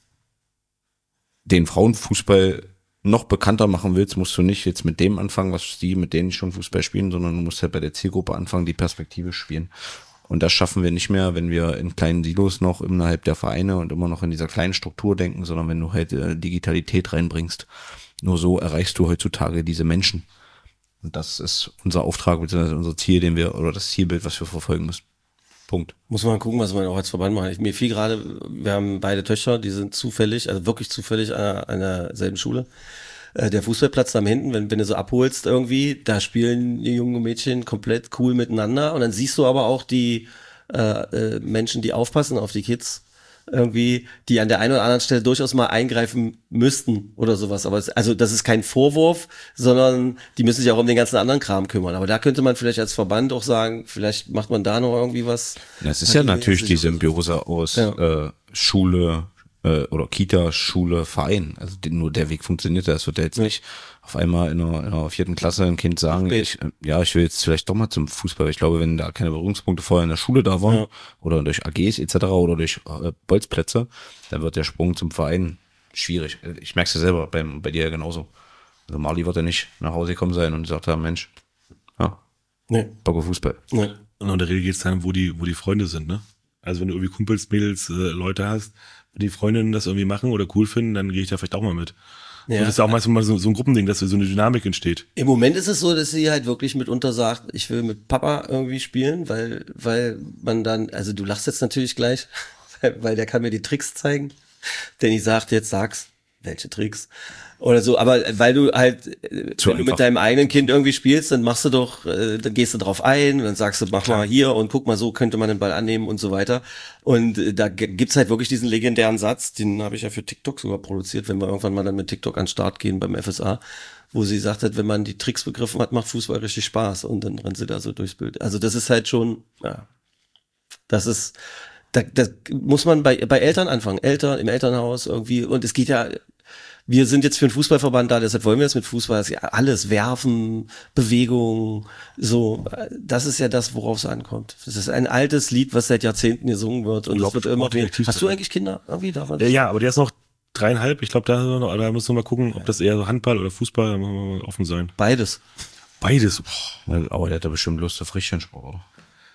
den Frauenfußball noch bekannter machen willst, musst du nicht jetzt mit dem anfangen, was die, mit denen schon Fußball spielen, sondern du musst halt bei der Zielgruppe anfangen, die Perspektive spielen. Und das schaffen wir nicht mehr, wenn wir in kleinen Silos noch innerhalb der Vereine und immer noch in dieser kleinen Struktur denken, sondern wenn du halt äh, Digitalität reinbringst. Nur so erreichst du heutzutage diese Menschen. Und das ist unser Auftrag, beziehungsweise unser Ziel, den wir, oder das Zielbild, was wir verfolgen müssen. Punkt. Muss man gucken, was man auch als Verband macht. Mir fiel gerade, wir haben beide Töchter, die sind zufällig, also wirklich zufällig an einer, einer selben Schule. Äh, der Fußballplatz da hinten, wenn, wenn du so abholst irgendwie, da spielen die jungen Mädchen komplett cool miteinander und dann siehst du aber auch die äh, äh, Menschen, die aufpassen auf die Kids irgendwie, die an der einen oder anderen Stelle durchaus mal eingreifen müssten oder sowas. Aber es, also das ist kein Vorwurf, sondern die müssen sich auch um den ganzen anderen Kram kümmern. Aber da könnte man vielleicht als Verband auch sagen, vielleicht macht man da noch irgendwie was. Das ist ja natürlich die Symbiose aus ja. äh, Schule äh, oder Kita, Schule, Verein. Also die, nur der Weg funktioniert. Das wird ja jetzt ja. nicht auf einmal in einer, in einer vierten Klasse ein Kind sagen, ich, äh, ja, ich will jetzt vielleicht doch mal zum Fußball. Ich glaube, wenn da keine Berührungspunkte vorher in der Schule da waren ja. oder durch A Gs et cetera oder durch äh, Bolzplätze, dann wird der Sprung zum Verein schwierig. Ich merke es ja selber, beim, bei dir ja genauso. Also Marli wird ja nicht nach Hause gekommen sein und sagt, ja, Mensch, ja, nee. Bock auf Fußball. Nee. Und in der Regel geht es dann, wo die, wo die Freunde sind, ne? Also wenn du irgendwie Kumpels, Mädels, äh, Leute hast, die Freundinnen das irgendwie machen oder cool finden, dann gehe ich da vielleicht auch mal mit. Ja. Und das ist ja auch meistens mal so, so ein Gruppending, dass so eine Dynamik entsteht. Im Moment ist es so, dass sie halt wirklich mitunter sagt, ich will mit Papa irgendwie spielen, weil, weil man dann, also du lachst jetzt natürlich gleich, weil der kann mir die Tricks zeigen. Denn ich sagte, jetzt sag's, welche Tricks? Oder so, aber weil du halt, Zu wenn einfach. du mit deinem eigenen Kind irgendwie spielst, dann machst du doch, äh, dann gehst du drauf ein, dann sagst du, mach Klar. mal hier und guck mal, so könnte man den Ball annehmen und so weiter. Und äh, da g- gibt's halt wirklich diesen legendären Satz, den habe ich ja für TikTok sogar produziert, wenn wir irgendwann mal dann mit TikTok an den Start gehen beim F S A, wo sie sagt hat, wenn man die Tricks begriffen hat, macht Fußball richtig Spaß und dann rennt sie da so durchs Bild. Also das ist halt schon, ja, das ist, da, da muss man bei, bei Eltern anfangen, Eltern im Elternhaus irgendwie und es geht ja, wir sind jetzt für den Fußballverband da, deshalb wollen wir das mit Fußball, das ist ja alles, Werfen, Bewegung, so, das ist ja das, worauf es ankommt. Das ist ein altes Lied, was seit Jahrzehnten gesungen wird und es wird immer mehr. Hast du eigentlich Kinder? Irgendwie darf man das? Ja, aber der ist noch dreieinhalb, ich glaube, da, noch, da müssen wir mal gucken, ob das eher so Handball oder Fußball, da müssen wir mal offen sein. Beides. Beides. Boah. Aber der hat da bestimmt Lust auf Richtchensport, oder?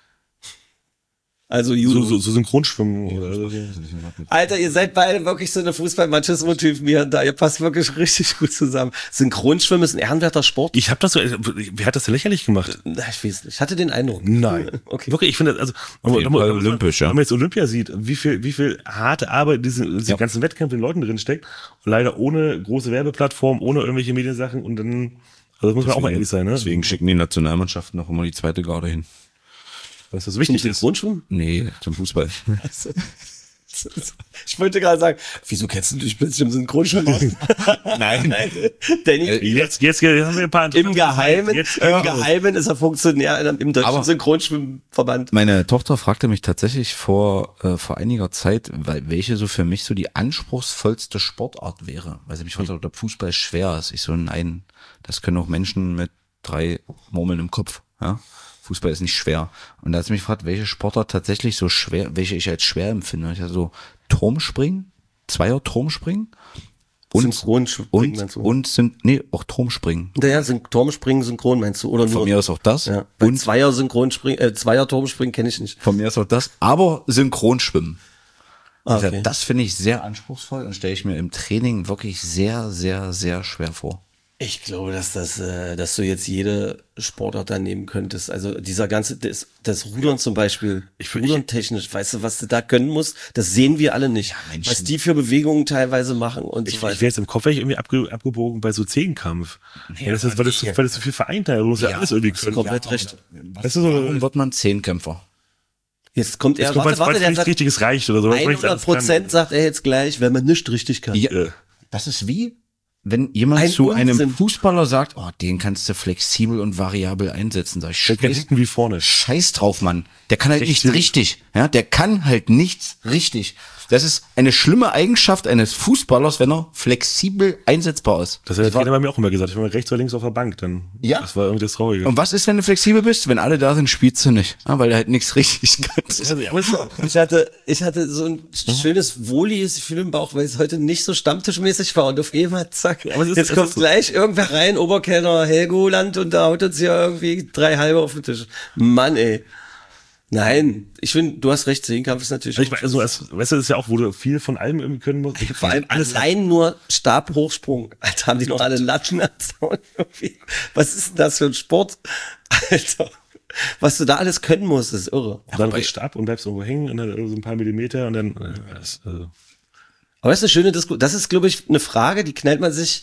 Also Judo. So, so, so Synchronschwimmen. Oder so. Alter, ihr seid beide wirklich so eine Fußball-Machismo-Typen hier und da. Ihr passt wirklich richtig gut zusammen. Synchronschwimmen ist ein ehrenwerter Sport. Ich habe das so, wer hat das denn lächerlich gemacht? Ich weiß nicht. Ich hatte den Eindruck. Nein. Okay. Wirklich, ich finde, also, aber, aber, aber, olympisch, ja. Wenn man jetzt Olympia sieht, wie viel, wie viel harte Arbeit diese, diese ja. ganzen Wettkämpfe den Leuten drin steckt. Und leider ohne große Werbeplattform, ohne irgendwelche Mediensachen und dann, also das muss man deswegen, auch mal ehrlich sein, ne? Deswegen schicken die Nationalmannschaften noch immer die zweite Garde hin. Weil das wichtig ist. Grundschwimmen? Nee, zum Fußball. Ich wollte gerade sagen, wieso kennst du dich plötzlich im Synchronschwimmen? Nein. Nein. Danny, jetzt, jetzt, jetzt haben wir ein paar Im Geheimen, jetzt, im ja. Geheimen ist er Funktionär im deutschen Aber Synchronschwimmverband. Meine Tochter fragte mich tatsächlich vor, äh, vor einiger Zeit, weil, welche so für mich so die anspruchsvollste Sportart wäre. Weil sie mich fragte, ob Fußball schwer ist. Ich so, nein, das können auch Menschen mit drei Murmeln im Kopf, ja. Fußball ist nicht schwer. Und da hat sie mich gefragt, welche Sportart tatsächlich so schwer, welche ich als schwer empfinde. Ich hatte so Turmspringen, Zweier Turmspringen und Synchronspringen, meinst du? Und sind nee, auch Turmspringen. Ja, sind Turmspringen synchron meinst du oder nur? Von mir aus auch das. Ja. Und Zweier Synchronspringen, äh, Zweier Turmspringen kenne ich nicht. Von mir aus auch das, aber Synchronschwimmen. Ah, okay. Also, das finde ich sehr anspruchsvoll und stelle ich mir im Training wirklich sehr, sehr, sehr schwer vor. Ich glaube, dass das, äh, dass du jetzt jede Sportart da nehmen könntest. Also dieser ganze, das, das Rudern zum Beispiel, Ich- Rudern technisch, weißt du, was du da können musst, das sehen wir alle nicht. Mensch. Was die für Bewegungen teilweise machen und Ich, so ich weiter. wäre jetzt im Kopf wäre ich irgendwie abge, abgebogen bei so Zehnkampf. Ja, das ist, weil das, so, weil das so viel vereint, da muss ja, alles irgendwie können. Komplett recht. Das ist so, Warum wird man Zehnkämpfer? Jetzt kommt er, das kommt, warte, weil warte, es der nichts sagt, Richtiges reicht oder so. weil man nichts hundert anderes kann. Prozent sagt er jetzt gleich, wenn man nicht richtig kann. Ja, Ja. das ist wie, wenn jemand Ein zu einem Unsinn. Fußballer sagt, oh, den kannst du flexibel und variabel einsetzen. Sag ich, Der kann scheiß, hinten wie vorne. scheiß drauf, Mann. Der kann halt Richtig. nichts richtig. Ja, der kann halt nichts richtig. Das ist eine schlimme Eigenschaft eines Fußballers, wenn er flexibel einsetzbar ist. Das hat der Trainer bei mir auch immer gesagt. Ich war mal rechts oder links auf der Bank, dann. Ja. Das war irgendwie das Traurige. Und was ist, wenn du flexibel bist? Wenn alle da sind, spielst du nicht. Ja, weil du halt nichts richtig kannst. Also, aber es- Ich hatte, ich hatte so ein schönes, wohliges Gefühl im Bauch, weil es heute nicht so stammtischmäßig war und auf einmal, zack, Aber es ist- jetzt es kommt ist so. gleich irgendwer rein, Oberkellner Helgoland und da haut uns hier irgendwie drei halbe auf den Tisch. Mann, ey. Nein, ich finde, du hast recht, Zehnkampf ist natürlich ich meine, also, als, weißt du, das ist ja auch, wo du viel von allem irgendwie können musst. vor allem allein nur Stabhochsprung. Alter, haben die noch alle Latten am Zaun irgendwie. Was ist denn das für ein Sport? Alter, was du da alles können musst, ist irre. Und dann reißt ab und bleibst irgendwo hängen und dann so ein paar Millimeter und dann, äh, das, also. Aber das ist eine schöne Diskussion. Das ist, glaube ich, eine Frage, die knallt man sich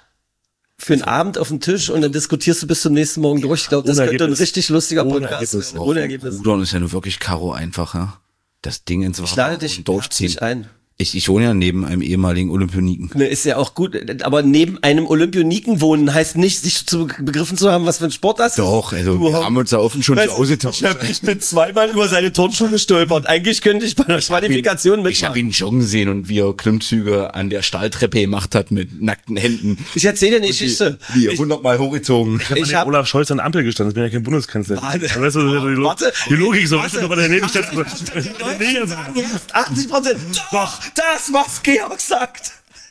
für einen Abend auf den Tisch und dann diskutierst du bis zum nächsten Morgen durch. Ich glaube, das Ohne könnte ein Ergebnis. richtig lustiger Ohne Podcast Ergebnis. werden. Ohne Ergebnis. Rudern ist ja nur wirklich Karo einfach, ja. Das Ding ins Ich Wasser lade dich und durchziehen. herzlich ein. Ich, ich wohne ja neben einem ehemaligen Olympioniken. Ne, ist ja auch gut, aber neben einem Olympioniken wohnen heißt nicht, sich zu begriffen zu haben, was für ein Sport das Doch, ist. also wir Überhaupt. haben uns da offen schon Weißt so du, ausgetauscht. Ich, hab, ich bin zweimal über seine Turnschuhe gestolpert. Eigentlich könnte ich bei der Qualifikation Ich habe mitmachen. ihn joggen sehen und wie er Klimmzüge an der Stahltreppe gemacht hat mit nackten Händen. Ich erzähle dir eine Geschichte. Wie er hundertmal hochgezogen. Ich habe Ich ich hab- Olaf Scholz an der Ampel gestanden, das bin ja kein Bundeskanzler. Warte. Aber weißt du, die, Lo- Warte. die Logik so, weißt du, Warte. aber daneben steht so. achtzig Prozent. Doch, das, was Georg sagt.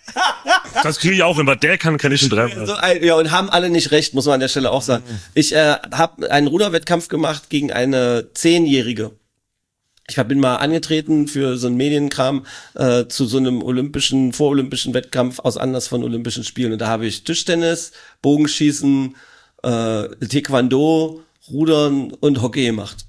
Das kriege ich auch hin, weil der kann, kann ich schon dreimal. So ein, ja, und haben alle nicht recht, muss man an der Stelle auch sagen. Ich äh, habe einen Ruderwettkampf gemacht gegen eine Zehnjährige. Ich hab- bin mal angetreten für so einen Medienkram äh, zu so einem olympischen, vorolympischen Wettkampf aus Anlass von Olympischen Spielen. Und da habe ich Tischtennis, Bogenschießen, äh, Taekwondo, Rudern und Hockey gemacht.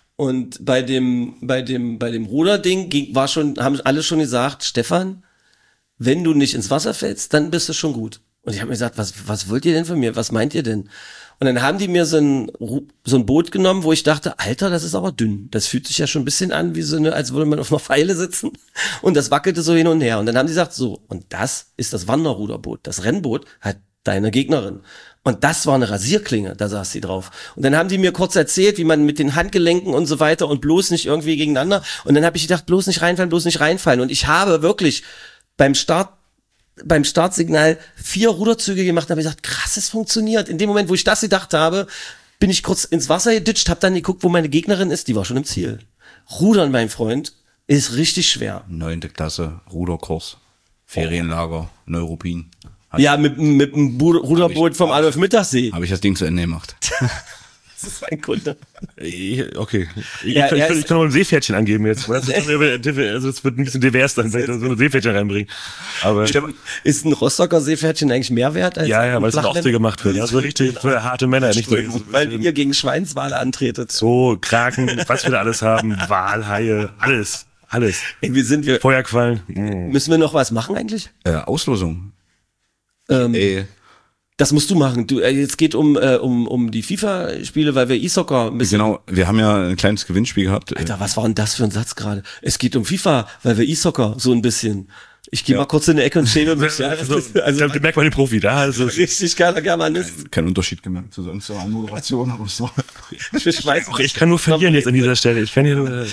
Und bei dem, bei dem, bei dem Ruderding ging, war schon, haben alle schon gesagt, Stefan, wenn du nicht ins Wasser fällst, dann bist du schon gut. Und ich habe mir gesagt, was, was wollt ihr denn von mir? Was meint ihr denn? Und dann haben die mir so ein, Ru- so ein Boot genommen, wo ich dachte, Alter, das ist aber dünn. Das fühlt sich ja schon ein bisschen an, wie so eine, als würde man auf einer Pfeile sitzen. Und das wackelte so hin und her. Und dann haben die gesagt, so, und das ist das Wanderruderboot. Das Rennboot hat deine Gegnerin. Und das war eine Rasierklinge, da saß sie drauf. Und dann haben die mir kurz erzählt, wie man mit den Handgelenken und so weiter und bloß nicht irgendwie gegeneinander. Und dann habe ich gedacht, bloß nicht reinfallen, bloß nicht reinfallen. Und ich habe wirklich beim Start, beim Startsignal vier Ruderzüge gemacht und habe gesagt, krass, es funktioniert. In dem Moment, wo ich das gedacht habe, bin ich kurz ins Wasser geditscht, habe dann geguckt, wo meine Gegnerin ist, die war schon im Ziel. Rudern, mein Freund, ist richtig schwer. Neunte Klasse, Ruderkurs, Ferienlager, Neuruppin. Ja, mit, mit dem Bu- Ruderboot vom Adolf Mittagssee. Habe ich das Ding zu Ende gemacht. Das ist ein Kunde. Ich- Okay. Ich, Ja, ich, er ich, ist- ich kann noch ein Seepferdchen angeben jetzt. Das, ist- also das wird ein bisschen divers dann, vielleicht so ein Seepferdchen reinbringen. Aber Ist ein Rostocker Seepferdchen eigentlich mehr wert als ja, ja, ein weil es in der Flachländer? Ostsee gemacht wird. Also richtig für harte Männer, nicht so, Weil ihr gegen Schweinswale antretet. so Kraken, was wir da alles haben, Walhaie, alles, alles. Ey, wie sind wir? Feuerquallen. Mm. Müssen wir noch was machen eigentlich? Äh, Auslosung. Ähm, Ey, Das musst du machen. Du, äh, jetzt geht um äh, um um die FIFA-Spiele, weil wir E-Soccer ein bisschen. genau, wir haben ja ein kleines Gewinnspiel gehabt. Alter, was war denn das für ein Satz gerade? Es geht um FIFA, weil wir E-Soccer so ein bisschen. Ich gehe mal kurz in die Ecke und schäme mich. Ja, das Also, ist, also da merkt man den Profi da. Also, richtig geiler Germanist. Kein Unterschied gemerkt zu sonst einer Moderation, aber so. Ich weiß auch ich kann nur verlieren jetzt an dieser Stelle. Ich kann hier, äh,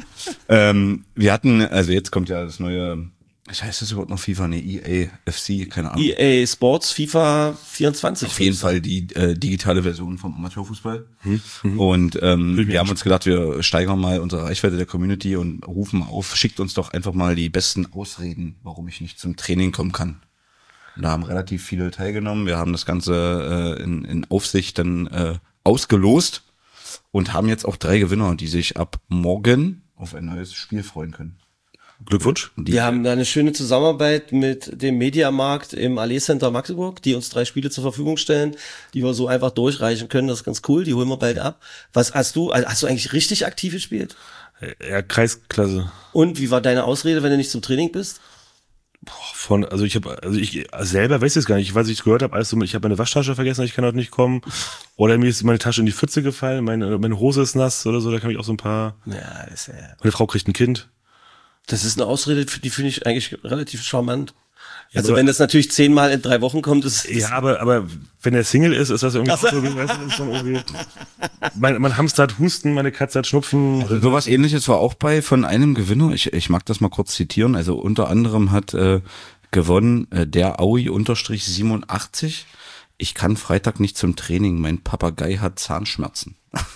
ähm, wir hatten, also jetzt kommt ja das neue, was heißt das überhaupt noch FIFA? Nee, E A F C, keine Ahnung. E A Sports FIFA vierundzwanzig. Auf jeden Fall die äh, digitale Version vom Amateurfußball. Und ähm, wir haben uns gedacht, wir steigern mal unsere Reichweite der Community und rufen auf, schickt uns doch einfach mal die besten Ausreden, warum ich nicht zum Training kommen kann. Und da haben relativ viele teilgenommen. Wir haben das Ganze äh, in, in Aufsicht dann äh, ausgelost und haben jetzt auch drei Gewinner, die sich ab morgen auf ein neues Spiel freuen können. Glückwunsch. Die, Wir haben da eine schöne Zusammenarbeit mit dem Mediamarkt im Allee Center Magdeburg, die uns drei Spiele zur Verfügung stellen, die wir so einfach durchreichen können. Das ist ganz cool, die holen wir bald ab. Was hast du, also hast du eigentlich richtig aktiv gespielt? Ja, Kreisklasse. Und wie war deine Ausrede, wenn du nicht zum Training bist? Von, also ich habe, also ich selber weiß es gar nicht. Ich weiß, ich gehört habe, alles so, ich habe meine Waschtasche vergessen, ich kann heute nicht kommen. Oder mir ist meine Tasche in die Pfütze gefallen, meine, meine Hose ist nass oder so, da kann ich auch so ein paar. Ja, das ist ja. Meine Frau kriegt ein Kind. Das ist eine Ausrede, die finde ich eigentlich relativ charmant. Ja, Also aber, wenn das natürlich zehnmal in drei Wochen kommt, ist ja, aber, aber wenn er Single ist, ist das irgendwie, so. auch so, weißt du, ist schon irgendwie mein, mein Hamster hat Husten, meine Katze hat Schnupfen. Also sowas Ähnliches war auch bei von einem Gewinner. Ich, ich mag das mal kurz zitieren. Also unter anderem hat äh, gewonnen äh, der Aui unterstrich siebenundachtzig. Ich kann Freitag nicht zum Training. Mein Papagei hat Zahnschmerzen.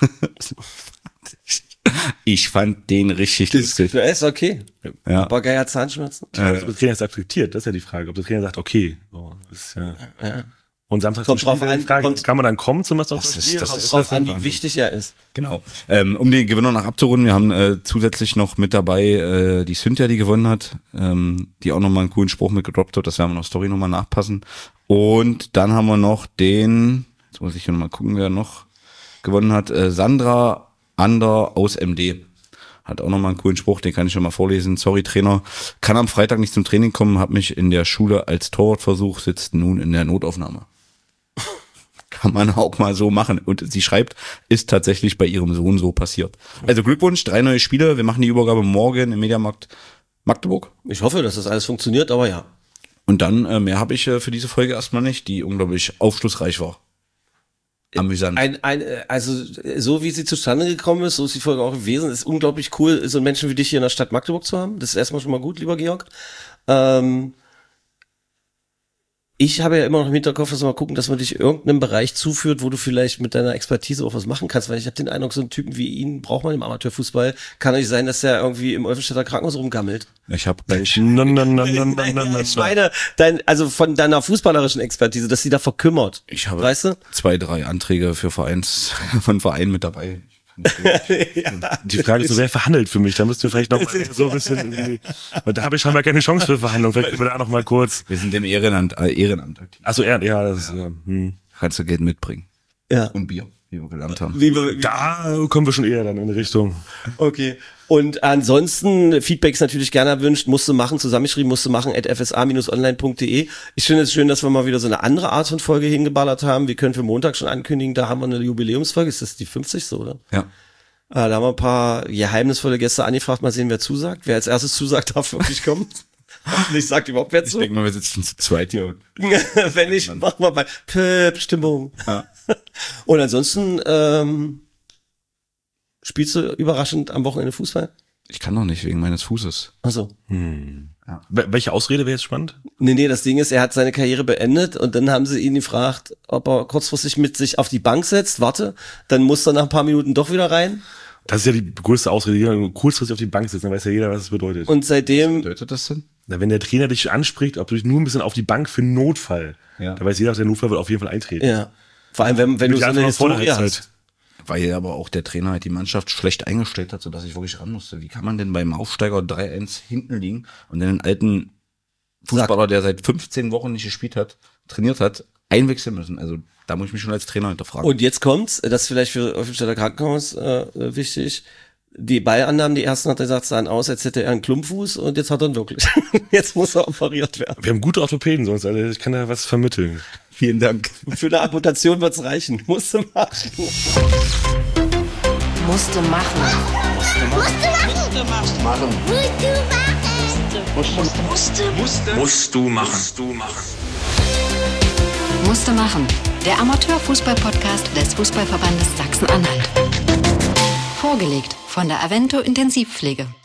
Ich fand den richtig lustig. ja, ist okay. Ja. Papagei hat Zahnschmerzen. Ob der Trainer es akzeptiert, das ist ja die Frage. Ob der Trainer sagt, okay. So, das ist ja. Ja. Und Samstag Kommt zum drauf Spiel, an, die Frage, kommt- kann man dann kommen zum Samstag? Das ist- das Kommt ist- drauf an, Wahnsinn. wie wichtig er ist. Genau. Ähm, um die Gewinner noch abzurunden, wir haben äh, zusätzlich noch mit dabei äh, die Cynthia, die gewonnen hat, ähm, die auch nochmal einen coolen Spruch mitgedroppt hat. Das werden wir noch Story nochmal nachpassen. Und dann haben wir noch den, jetzt muss ich hier nochmal gucken, wer noch gewonnen hat, äh, Sandra Ander aus M D. Hat auch nochmal einen coolen Spruch, den kann ich schon mal vorlesen. Sorry, Trainer, kann am Freitag nicht zum Training kommen, hab mich in der Schule als Torwartversuch, sitzt nun in der Notaufnahme. Kann man auch mal so machen. Und sie schreibt, ist tatsächlich bei ihrem Sohn so passiert. Also Glückwunsch, drei neue Spiele. Wir machen die Übergabe morgen im Mediamarkt Magdeburg. Ich hoffe, dass das alles funktioniert, aber ja. Und dann, äh, mehr habe ich äh, für diese Folge erstmal nicht, die unglaublich aufschlussreich war. Amüsant. Ein, ein, also so wie sie zustande gekommen ist, so ist die Folge auch gewesen. Es ist unglaublich cool, so einen Menschen wie dich hier in der Stadt Magdeburg zu haben. Das ist erstmal schon mal gut, lieber Georg. Ähm, ich habe ja immer noch im Hinterkopf, dass wir mal gucken, dass man dich irgendeinem Bereich zuführt, wo du vielleicht mit deiner Expertise auch was machen kannst, weil ich habe den Eindruck, so einen Typen wie ihn braucht man im Amateurfußball. Kann nicht sein, dass der irgendwie im Olfenstädter Krankenhaus rumgammelt. Ich habe gleich, Na, na, na, na, na, na, na, Ich meine, dein, also von deiner fußballerischen Expertise, dass sie da verkümmert. ich habe Weißt du? zwei, drei Anträge für Vereins, von Vereinen mit dabei. Die Frage ist so, wer verhandelt für mich? Da müsst ihr vielleicht noch mal so ein bisschen irgendwie, weil da habe ich scheinbar keine Chance für Verhandlungen. Vielleicht können wir da noch mal kurz. Wir sind im Ehrenamt, äh, Ehrenamt aktiv. Achso, ja, ja, das ist, ja. Hm. Kannst du Geld mitbringen. Ja. Und Bier, wie wir gelernt haben. Wie, wie, Da kommen wir schon eher dann in die Richtung. Okay. Und ansonsten, Feedback ist natürlich gerne erwünscht, musst du machen, zusammengeschrieben, musst du machen, at f s a dash online punkt d e. Ich finde es schön, dass wir mal wieder so eine andere Art von Folge hingeballert haben. Wir können für Montag schon ankündigen, da haben wir eine Jubiläumsfolge. Ist das die fünfzigste, oder? Ja. Ah, da haben wir ein paar geheimnisvolle Gäste angefragt. Mal sehen, wer zusagt. Wer als erstes zusagt, darf wirklich kommen. Hoffentlich sagt überhaupt wer Ich zu. denke mal, wir sitzen zu zweit hier. Wenn nicht, machen wir mal Pöp-Stimmung. Ja. Und ansonsten, ähm, spielst du überraschend am Wochenende Fußball? Ich kann noch nicht, wegen meines Fußes. Achso. Wel- Welche Ausrede wäre jetzt spannend? Nee, nee, das Ding ist, er hat seine Karriere beendet und dann haben sie ihn gefragt, ob er kurzfristig mit sich auf die Bank setzt. Warte, dann muss er nach ein paar Minuten doch wieder rein. Das ist ja die größte Ausrede, die kurzfristig auf die Bank sitzen, dann weiß ja jeder, was das bedeutet. Und seitdem, Bedeutet das denn? Na, wenn der Trainer dich anspricht, ob du dich nur ein bisschen auf die Bank für einen Notfall, Ja. da weiß jeder, der Notfall wird auf jeden Fall eintreten. ja, vor allem, wenn, wenn du Mit so eine der Antwort vor der Historie Halbzeit. hast. Weil aber auch der Trainer halt die Mannschaft schlecht eingestellt hat, sodass ich wirklich ran musste. Wie kann man denn beim Aufsteiger drei eins hinten liegen und den alten Fußballer, der seit fünfzehn Wochen nicht gespielt hat, trainiert hat, einwechseln müssen? Also da muss ich mich schon als Trainer hinterfragen. Und jetzt kommt's, das ist vielleicht für Olfenstädter Krankenhaus äh, wichtig. Die Ballannahmen, die ersten hat er gesagt, sahen aus, als hätte er einen Klumpfuß und jetzt hat er ihn wirklich. Jetzt muss er operiert werden. Wir haben gute Orthopäden sonst, also ich kann da was vermitteln. Vielen Dank. Für eine Amputation wird's reichen. Musst du machen. Musste machen. Machen. Musst du machen. Musst du machen. Musste machen. Der Amateurfußball-Podcast des Fußballverbandes Sachsen-Anhalt. Vorgelegt von der Avento Intensivpflege.